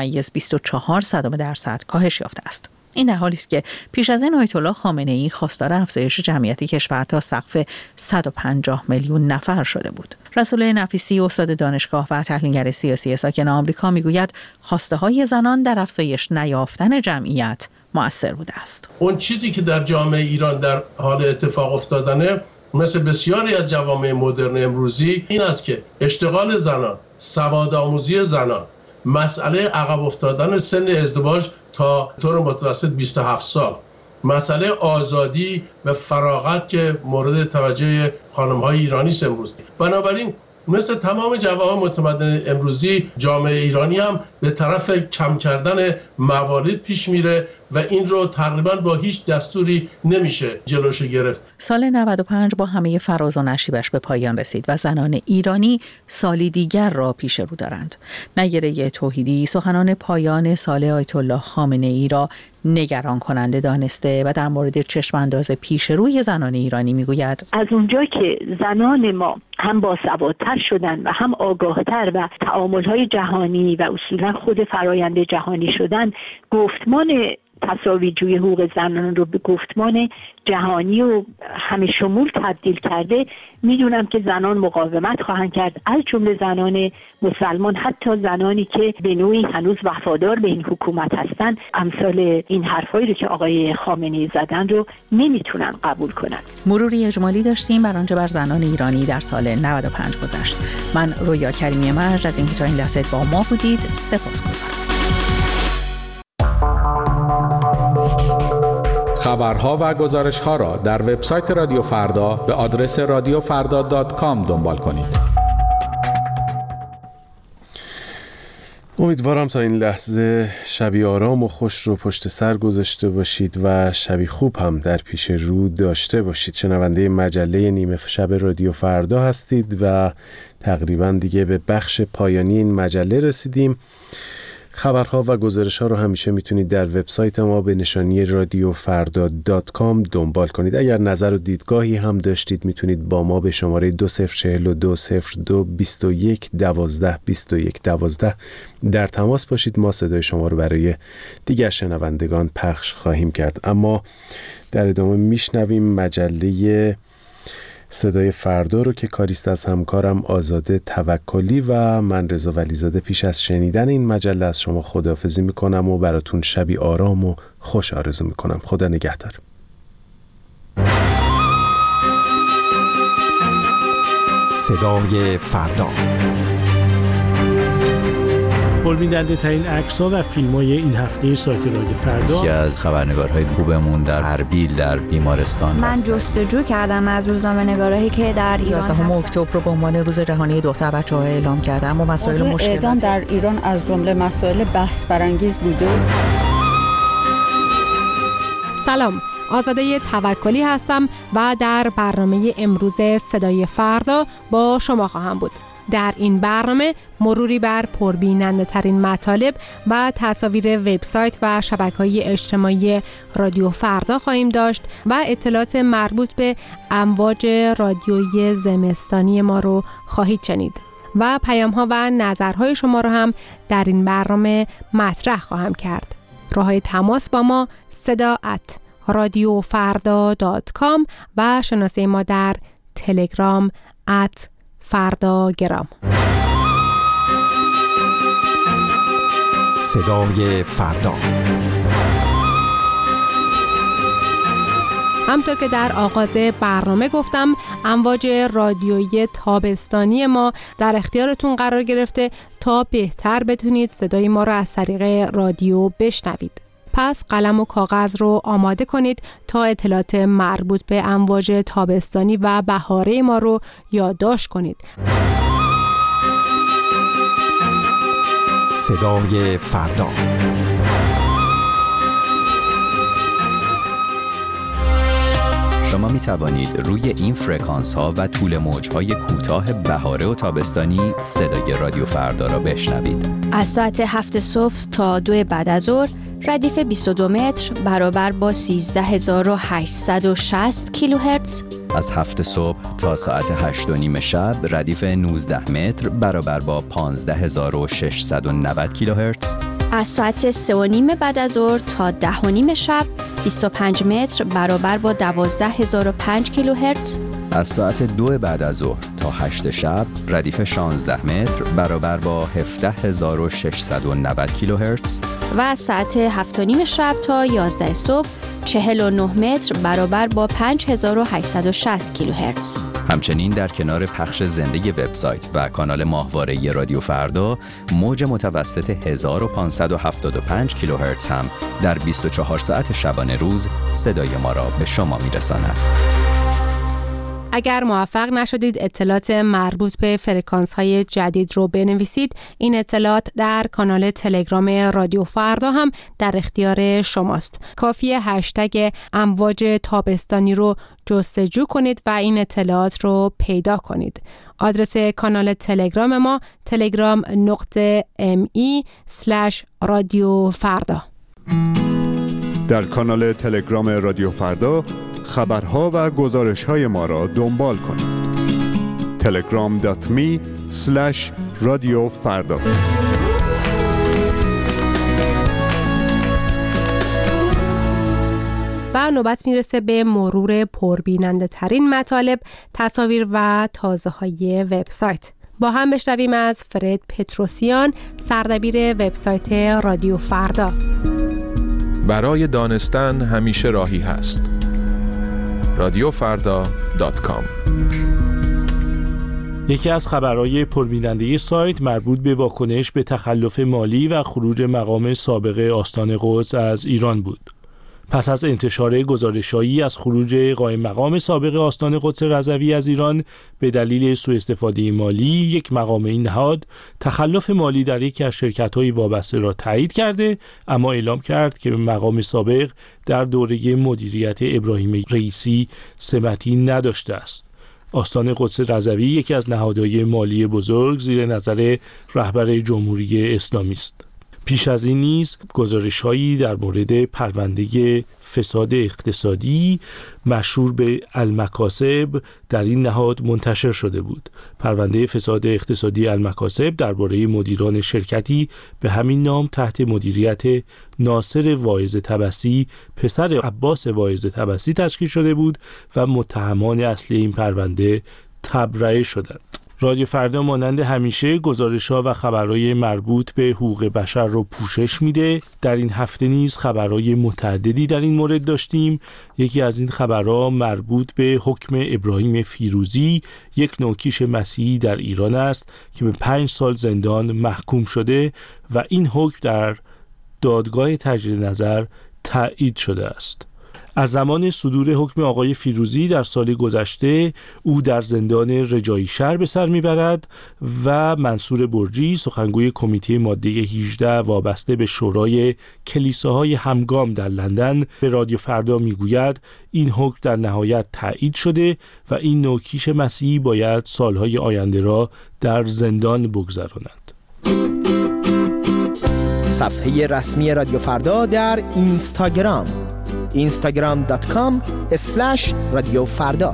1.24% کاهش یافته است. این در حالی است که پیش از این آیت الله خامنه‌ای خواستار افزایش جمعیت کشور تا سقف 150 میلیون نفر شده بود. رسول نفیسی استاد دانشگاه و تحلیلگر سیاسی ساکن آمریکا میگوید خواسته‌های زنان در افزایش نیافتن جمعیت مؤثر بوده است. اون چیزی که در جامعه ایران در حال اتفاق افتادنه، مثل بسیاری از جوامع مدرن امروزی، این است که اشتغال زنان، سوادآموزی زنان، مسئله عقب افتادن سن ازدواج تا طور متوسط 27 سال، مسئله آزادی و فراغت که مورد توجه خانم‌های ایرانی است امروز. بنابراین مثل تمام جوامع متمدن امروزی، جامعه ایرانی هم به طرف کم کردن موالید پیش میره و این رو تقریبا با هیچ دستوری نمیشه جلوش گرفت. سال 95 با همه فراز و نشیبش به پایان رسید و زنان ایرانی سالی دیگر را پیش رو دارند. نگره توحیدی سخنان پایان سال آیت الله خامنه‌ای را نگران کننده دانسته و در مورد چشم انداز پیش روی زنان ایرانی میگوید از اونجا که زنان ما هم باسوادتر شدن و هم آگاهتر و تعامل‌های جهانی و اصولا خود فرایند جهانی شدن، گفتمان تساویجوی حقوق زنان رو به گفتمان جهانی و همه شمول تبدیل کرده. میدونم که زنان مقاومت خواهند کرد، از جمله زنان مسلمان، حتی زنانی که به نوعی هنوز وفادار به این حکومت هستند، امثال این حرفایی رو که آقای خامنه‌ای زدن رو نمیتونن قبول کنن. مروری اجمالی داشتیم بر آنچه بر زنان ایرانی در سال 95 گذشت. من رویا کریمی مرج از اینکه تا این لحظه با ما بودید سپاسگزارم. خبرها و گزارش‌ها را در وبسایت رادیو فردا به آدرس radiofrda.com دنبال کنید. امیدوارم تا این لحظه شبی آرام و خوش رو پشت سر گذاشته باشید و شبی خوب هم در پیش رو داشته باشید. شنونده مجله نیمه شب رادیو فردا هستید و تقریبا دیگه به بخش پایانی این مجله رسیدیم. خبرها و گزارش‌ها رو همیشه میتونید در وبسایت ما به نشانی radiofrda.com دنبال کنید. اگر نظر و دیدگاهی هم داشتید میتونید با ما به شماره 20420221122112 در تماس باشید. ما صدای شما رو برای دیگر شنوندگان پخش خواهیم کرد. اما در ادامه میشنویم مجله صدای فردا رو که کاریست از همکارم آزاده توکلی و من رضا ولیزاده. پیش از شنیدن این مجله از شما خداحافظی میکنم و براتون شبی آرام و خوش آرزو میکنم. خدا نگهدار. صدای فردا. پربیننده ترین عکس‌ها و فیلم‌های این هفته سایت رادیو فردا. یکی از خبرنگارهای خوبمون در اربیل در بیمارستان من جستجو کردم از روزنامه‌نگارایی که در ایران 11 اکتبر رو به عنوان روز جهانی دختر بچه‌ها اعلام کردم و مسائل مشکل اعدام در ایران از جمله مسائل بحث برانگیز بوده. سلام، آزاده توکلی هستم و در برنامه امروز صدای فردا با شما خواهم بود. در این برنامه مروری بر پربیننده ترین مطالب و تصاویر وبسایت و شبکه‌های اجتماعی رادیو فردا خواهیم داشت و اطلاعات مربوط به امواج رادیویی زمستانی ما رو خواهید شنید و پیام‌ها و نظرهای شما رو هم در این برنامه مطرح خواهم کرد. راه‌های تماس با ما sada@radiofarda.com و شناسه ما در تلگرام @فردا_گرام. صدای فردا. همطور که در آغاز برنامه گفتم، امواج رادیویی تابستانی ما در اختیارتون قرار گرفته تا بهتر بتونید صدای ما را از طریق رادیو بشنوید. پس قلم و کاغذ رو آماده کنید تا اطلاعات مربوط به امواج تابستانی و بهاره ما رو یادداشت کنید. صدای فردا. شما می توانید روی این فرکانس ها و طول موج های کوتاه بهاره و تابستانی صدای رادیو فردا را بشنوید. از ساعت 7 صبح تا 2 بعد از ظهر ردیف 22 متر برابر با 13860 کیلوهرتز. از 7 صبح تا ساعت 8:30 شب ردیف 19 متر برابر با 15690 کیلوهرتز. از ساعت 3:30 بعد از ظهر تا 10:30 شب 25 متر برابر با 12005 کیلوهرتز. از ساعت 2 بعد از ظهر تا 8 شب ردیف 16 متر برابر با 17690 کیلوهرتز. و از ساعت 7:30 شب تا 11 صبح 49 متر برابر با 5860 کیلوهرتز. همچنین در کنار پخش زنده وبسایت و کانال ماهواره رادیو فردا، موج متوسط 1575 کیلوهرتز هم در 24 ساعت شبانه روز صدای ما را به شما میرساند. اگر موفق نشدید اطلاعات مربوط به فرکانس های جدید رو بنویسید، این اطلاعات در کانال تلگرام رادیو فردا هم در اختیار شماست. کافیه هشتگ امواج تابستانی رو جستجو کنید و این اطلاعات رو پیدا کنید. آدرس کانال تلگرام ما telegram.me/رادیو فردا. در کانال تلگرام رادیو فردا خبرها و گزارش‌های ما را دنبال کنید. telegram.me/رادیو فردا. و نوبت میرسه به مرور پربیننده ترین مطالب، تصاویر و تازه های وبسایت. با هم بشنویم از فرد پتروسیان، سردبیر وبسایت رادیو فردا. برای دانستن همیشه راهی هست. radiofarda.com. یکی از خبرهای پربیننده سایت مربوط به واکنش به تخلف مالی و خروج مقام سابق آستان قدس از ایران بود. پس از انتشار گزارش‌هایی از خروج قائم مقام سابق آستان قدس رضوی از ایران به دلیل سوء استفاده مالی، یک مقام این نهاد تخلف مالی در یکی از شرکت‌های وابسته را تایید کرده، اما اعلام کرد که مقام سابق در دوره مدیریت ابراهیم رئیسی سمتی نداشته است. آستان قدس رضوی یکی از نهادهای مالی بزرگ زیر نظر رهبر جمهوری اسلامی است. پیش از این نیز گزارش‌هایی در مورد پرونده فساد اقتصادی مشهور به المکاسب در این نهاد منتشر شده بود. پرونده فساد اقتصادی المکاسب درباره مدیران شرکتی به همین نام تحت مدیریت ناصر واعظ طبسی پسر عباس واعظ طبسی تشکیل شده بود و متهمان اصلی این پرونده تبرئه شدند. رادیو فردا مانند همیشه گزارش‌ها و خبرهای مربوط به حقوق بشر رو پوشش میده. در این هفته نیز خبرهای متعددی در این مورد داشتیم. یکی از این خبرها مربوط به حکم ابراهیم فیروزی، یک نوکیش مسیحی در ایران است که به 5 سال زندان محکوم شده و این حکم در دادگاه تجدید نظر تایید شده است. از زمان صدور حکم آقای فیروزی در سال گذشته او در زندان رجایی شهر به سر میبرد و منصور برجی، سخنگوی کمیته ماده 18 وابسته به شورای کلیساهای همگام در لندن، به رادیو فردا میگوید این حکم در نهایت تایید شده و این نوکیش مسیحی باید سالهای آینده را در زندان بگذراند. صفحه رسمی رادیو فردا در اینستاگرام instagram.com/رادیو فردا.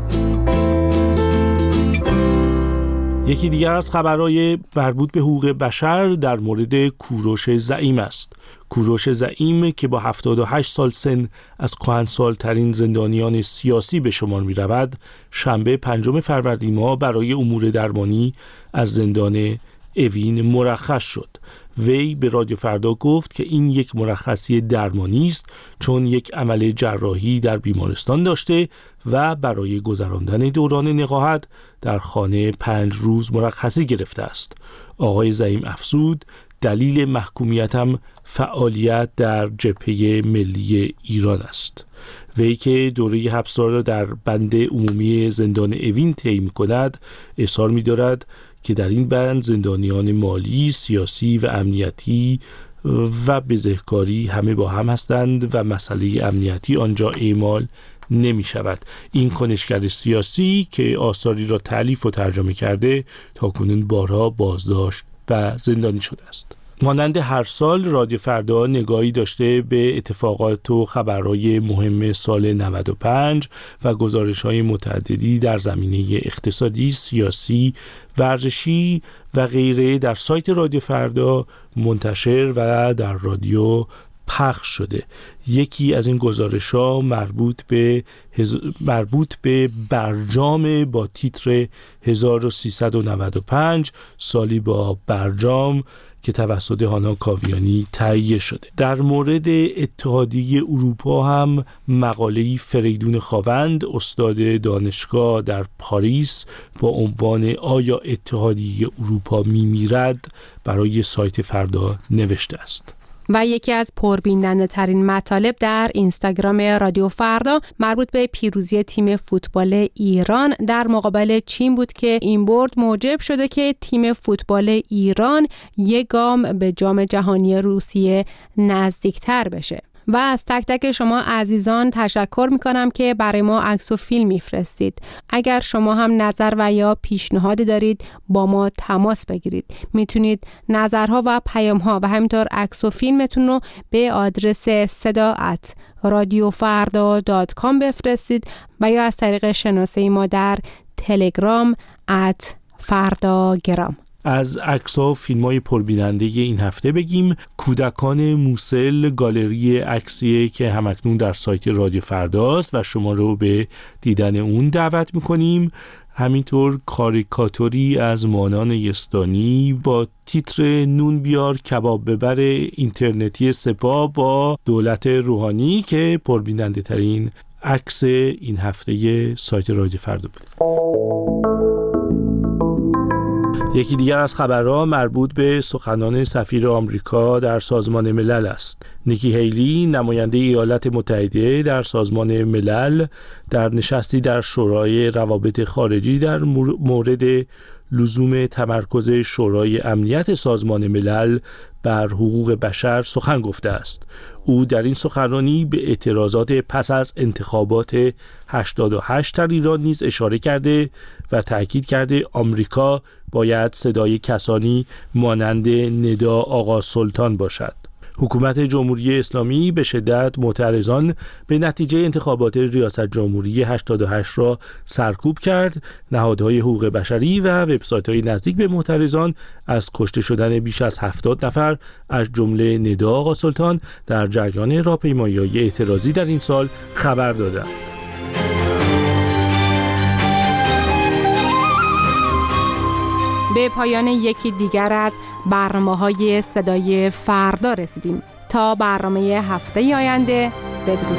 یکی دیگر از خبرهای مربوط به حقوق بشر در مورد کوروش زعیم است. کوروش زعیم که با 78 سال سن از کهنسال‌ترین زندانیان سیاسی به شمار می رود، شنبه 5 فروردین ماه برای امور درمانی از زندان اوین مرخص شد. وی به رادیو فردا گفت که این یک مرخصی درمانی است چون یک عمل جراحی در بیمارستان داشته و برای گذراندن دوران نقاهت در خانه 5 روز مرخصی گرفته است. آقای زعیم افزود دلیل محکومیتم فعالیت در جبهه ملی ایران است. وی که دوره حبس را در بند عمومی زندان اوین طی می‌کند اصرار می‌دارد که در این بند زندانیان مالی، سیاسی و امنیتی و بزهکاری همه با هم هستند و مسئله امنیتی آنجا اعمال نمی شود. این کنشگر سیاسی که آثاری را تألیف و ترجمه کرده تاکنون بارها بازداشت و زندانی شده است. مانند هر سال رادیو فردا نگاهی داشته به اتفاقات و خبرهای مهم سال 95 و گزارش‌های متعددی در زمینه اقتصادی، سیاسی، ورزشی و غیره در سایت رادیو فردا منتشر و در رادیو پخش شده. یکی از این گزارش‌ها مربوط به برجام با تیتر 1395 سالی با برجام که توسط هانا کاویانی تهیه شده. در مورد اتحادیه اروپا هم مقاله‌ای فریدون خاوند استاد دانشگاه در پاریس با عنوان آیا اتحادیه اروپا میمیرد برای سایت فردا نوشته است. و یکی از پربیننده ترین مطالب در اینستاگرام رادیو فردا مربوط به پیروزی تیم فوتبال ایران در مقابل چین بود که این برد موجب شده که تیم فوتبال ایران یک گام به جام جهانی روسیه نزدیکتر بشه. و از تک تک شما عزیزان تشکر میکنم که برای ما عکس و فیلم میفرستید. اگر شما هم نظر و یا پیشنهادی دارید با ما تماس بگیرید. میتونید نظرها و پیامها و همینطور عکس و فیلمتون رو به آدرس sada@radiofarda.com بفرستید و یا از طریق شناسه ما در تلگرام @fardagram. از عکس‌ها و فیلم‌های پربیننده این هفته بگیم. کودکان موسل گالری عکسیه که همکنون در سایت رادیو فرداست و شما رو به دیدن اون دعوت می‌کنیم. همینطور کاریکاتوری از مانان یزدانی با تیتر نون بیار کباب ببر اینترنتی سپاه با دولت روحانی که پربیننده ترین عکس این هفته سایت رادیو فردا بود. یکی دیگر از خبرها مربوط به سخنان سفیر آمریکا در سازمان ملل است. نیکی هیلی نماینده ایالات متحده در سازمان ملل در نشستی در شورای روابط خارجی در مورد لزوم تمرکز شورای امنیت سازمان ملل بر حقوق بشر سخن گفته است. او در این سخنرانی به اعتراضات پس از انتخابات 88 در ایران نیز اشاره کرده و تأکید کرده آمریکا باید صدای کسانی مانند ندا آقا سلطان باشد. حکومت جمهوری اسلامی به شدت معترضان به نتیجه انتخابات ریاست جمهوری 88 را سرکوب کرد. نهادهای حقوق بشری و وبسایت‌های نزدیک به معترضان از کشته شدن بیش از 70 نفر از جمله ندا آقا سلطان در جریان راهپیمایی‌های اعتراضی در این سال خبر دادند. به پایان یکی دیگر از برنامه‌های صدای فردا رسیدیم. تا برنامه هفته آینده، بدرود.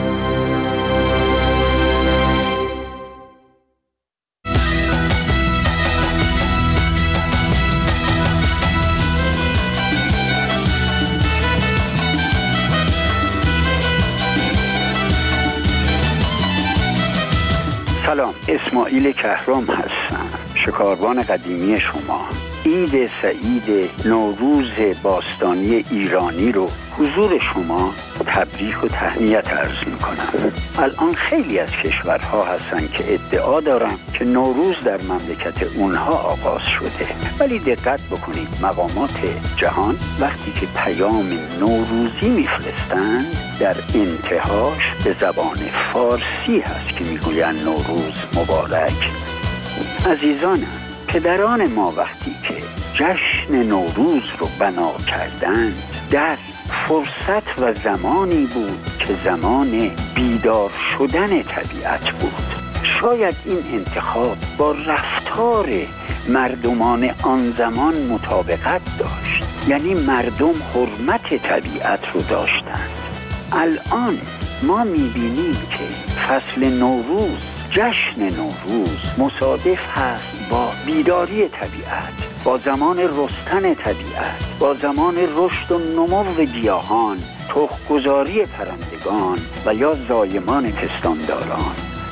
سلام، اسماعیل کهرام هستم، شکاربان قدیمی شما. عید سعید نوروز باستانی ایرانی رو حضور شما تبریک و تهنیت عرض میکنم. الان خیلی از کشورها هستن که ادعا دارن که نوروز در مملکت اونها آغاز شده، ولی دقت بکنید مقامات جهان وقتی که پیام نوروزی میفرستن در انتهاش به زبان فارسی هست که میگوین نوروز مبارک. عزیزانم، پدران ما وقتی که جشن نوروز رو بنا کردند در فرصت و زمانی بود که زمان بیدار شدن طبیعت بود. شاید این انتخاب با رفتار مردمان آن زمان مطابقت داشت، یعنی مردم حرمت طبیعت رو داشتند. الان ما میبینیم که فصل نوروز، جشن نوروز مصادف هست با بیداری طبیعت، با زمان رستن طبیعت، با زمان رشد و نمو گیاهان، تخم‌گذاری پرندگان و یا زایمان پستانداران.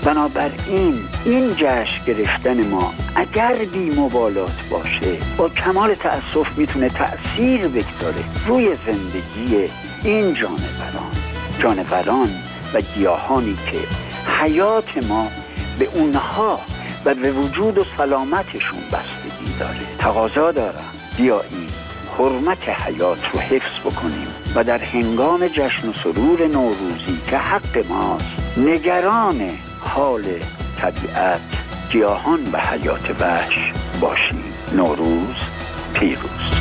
بنابراین این جشن گرفتن ما اگر بی مبالات باشه با کمال تأسف میتونه تأثیر بگذاره روی زندگی این جانوران و گیاهانی که حیات ما به اونها و به وجود و سلامتشون بستگی داره. تقاضا دارم بیاییم حرمت حیات رو حفظ بکنیم و در هنگام جشن و سرور نوروزی که حق ماست نگران حال طبیعت، گیاهان و حیات وحش باشیم. نوروز پیروز.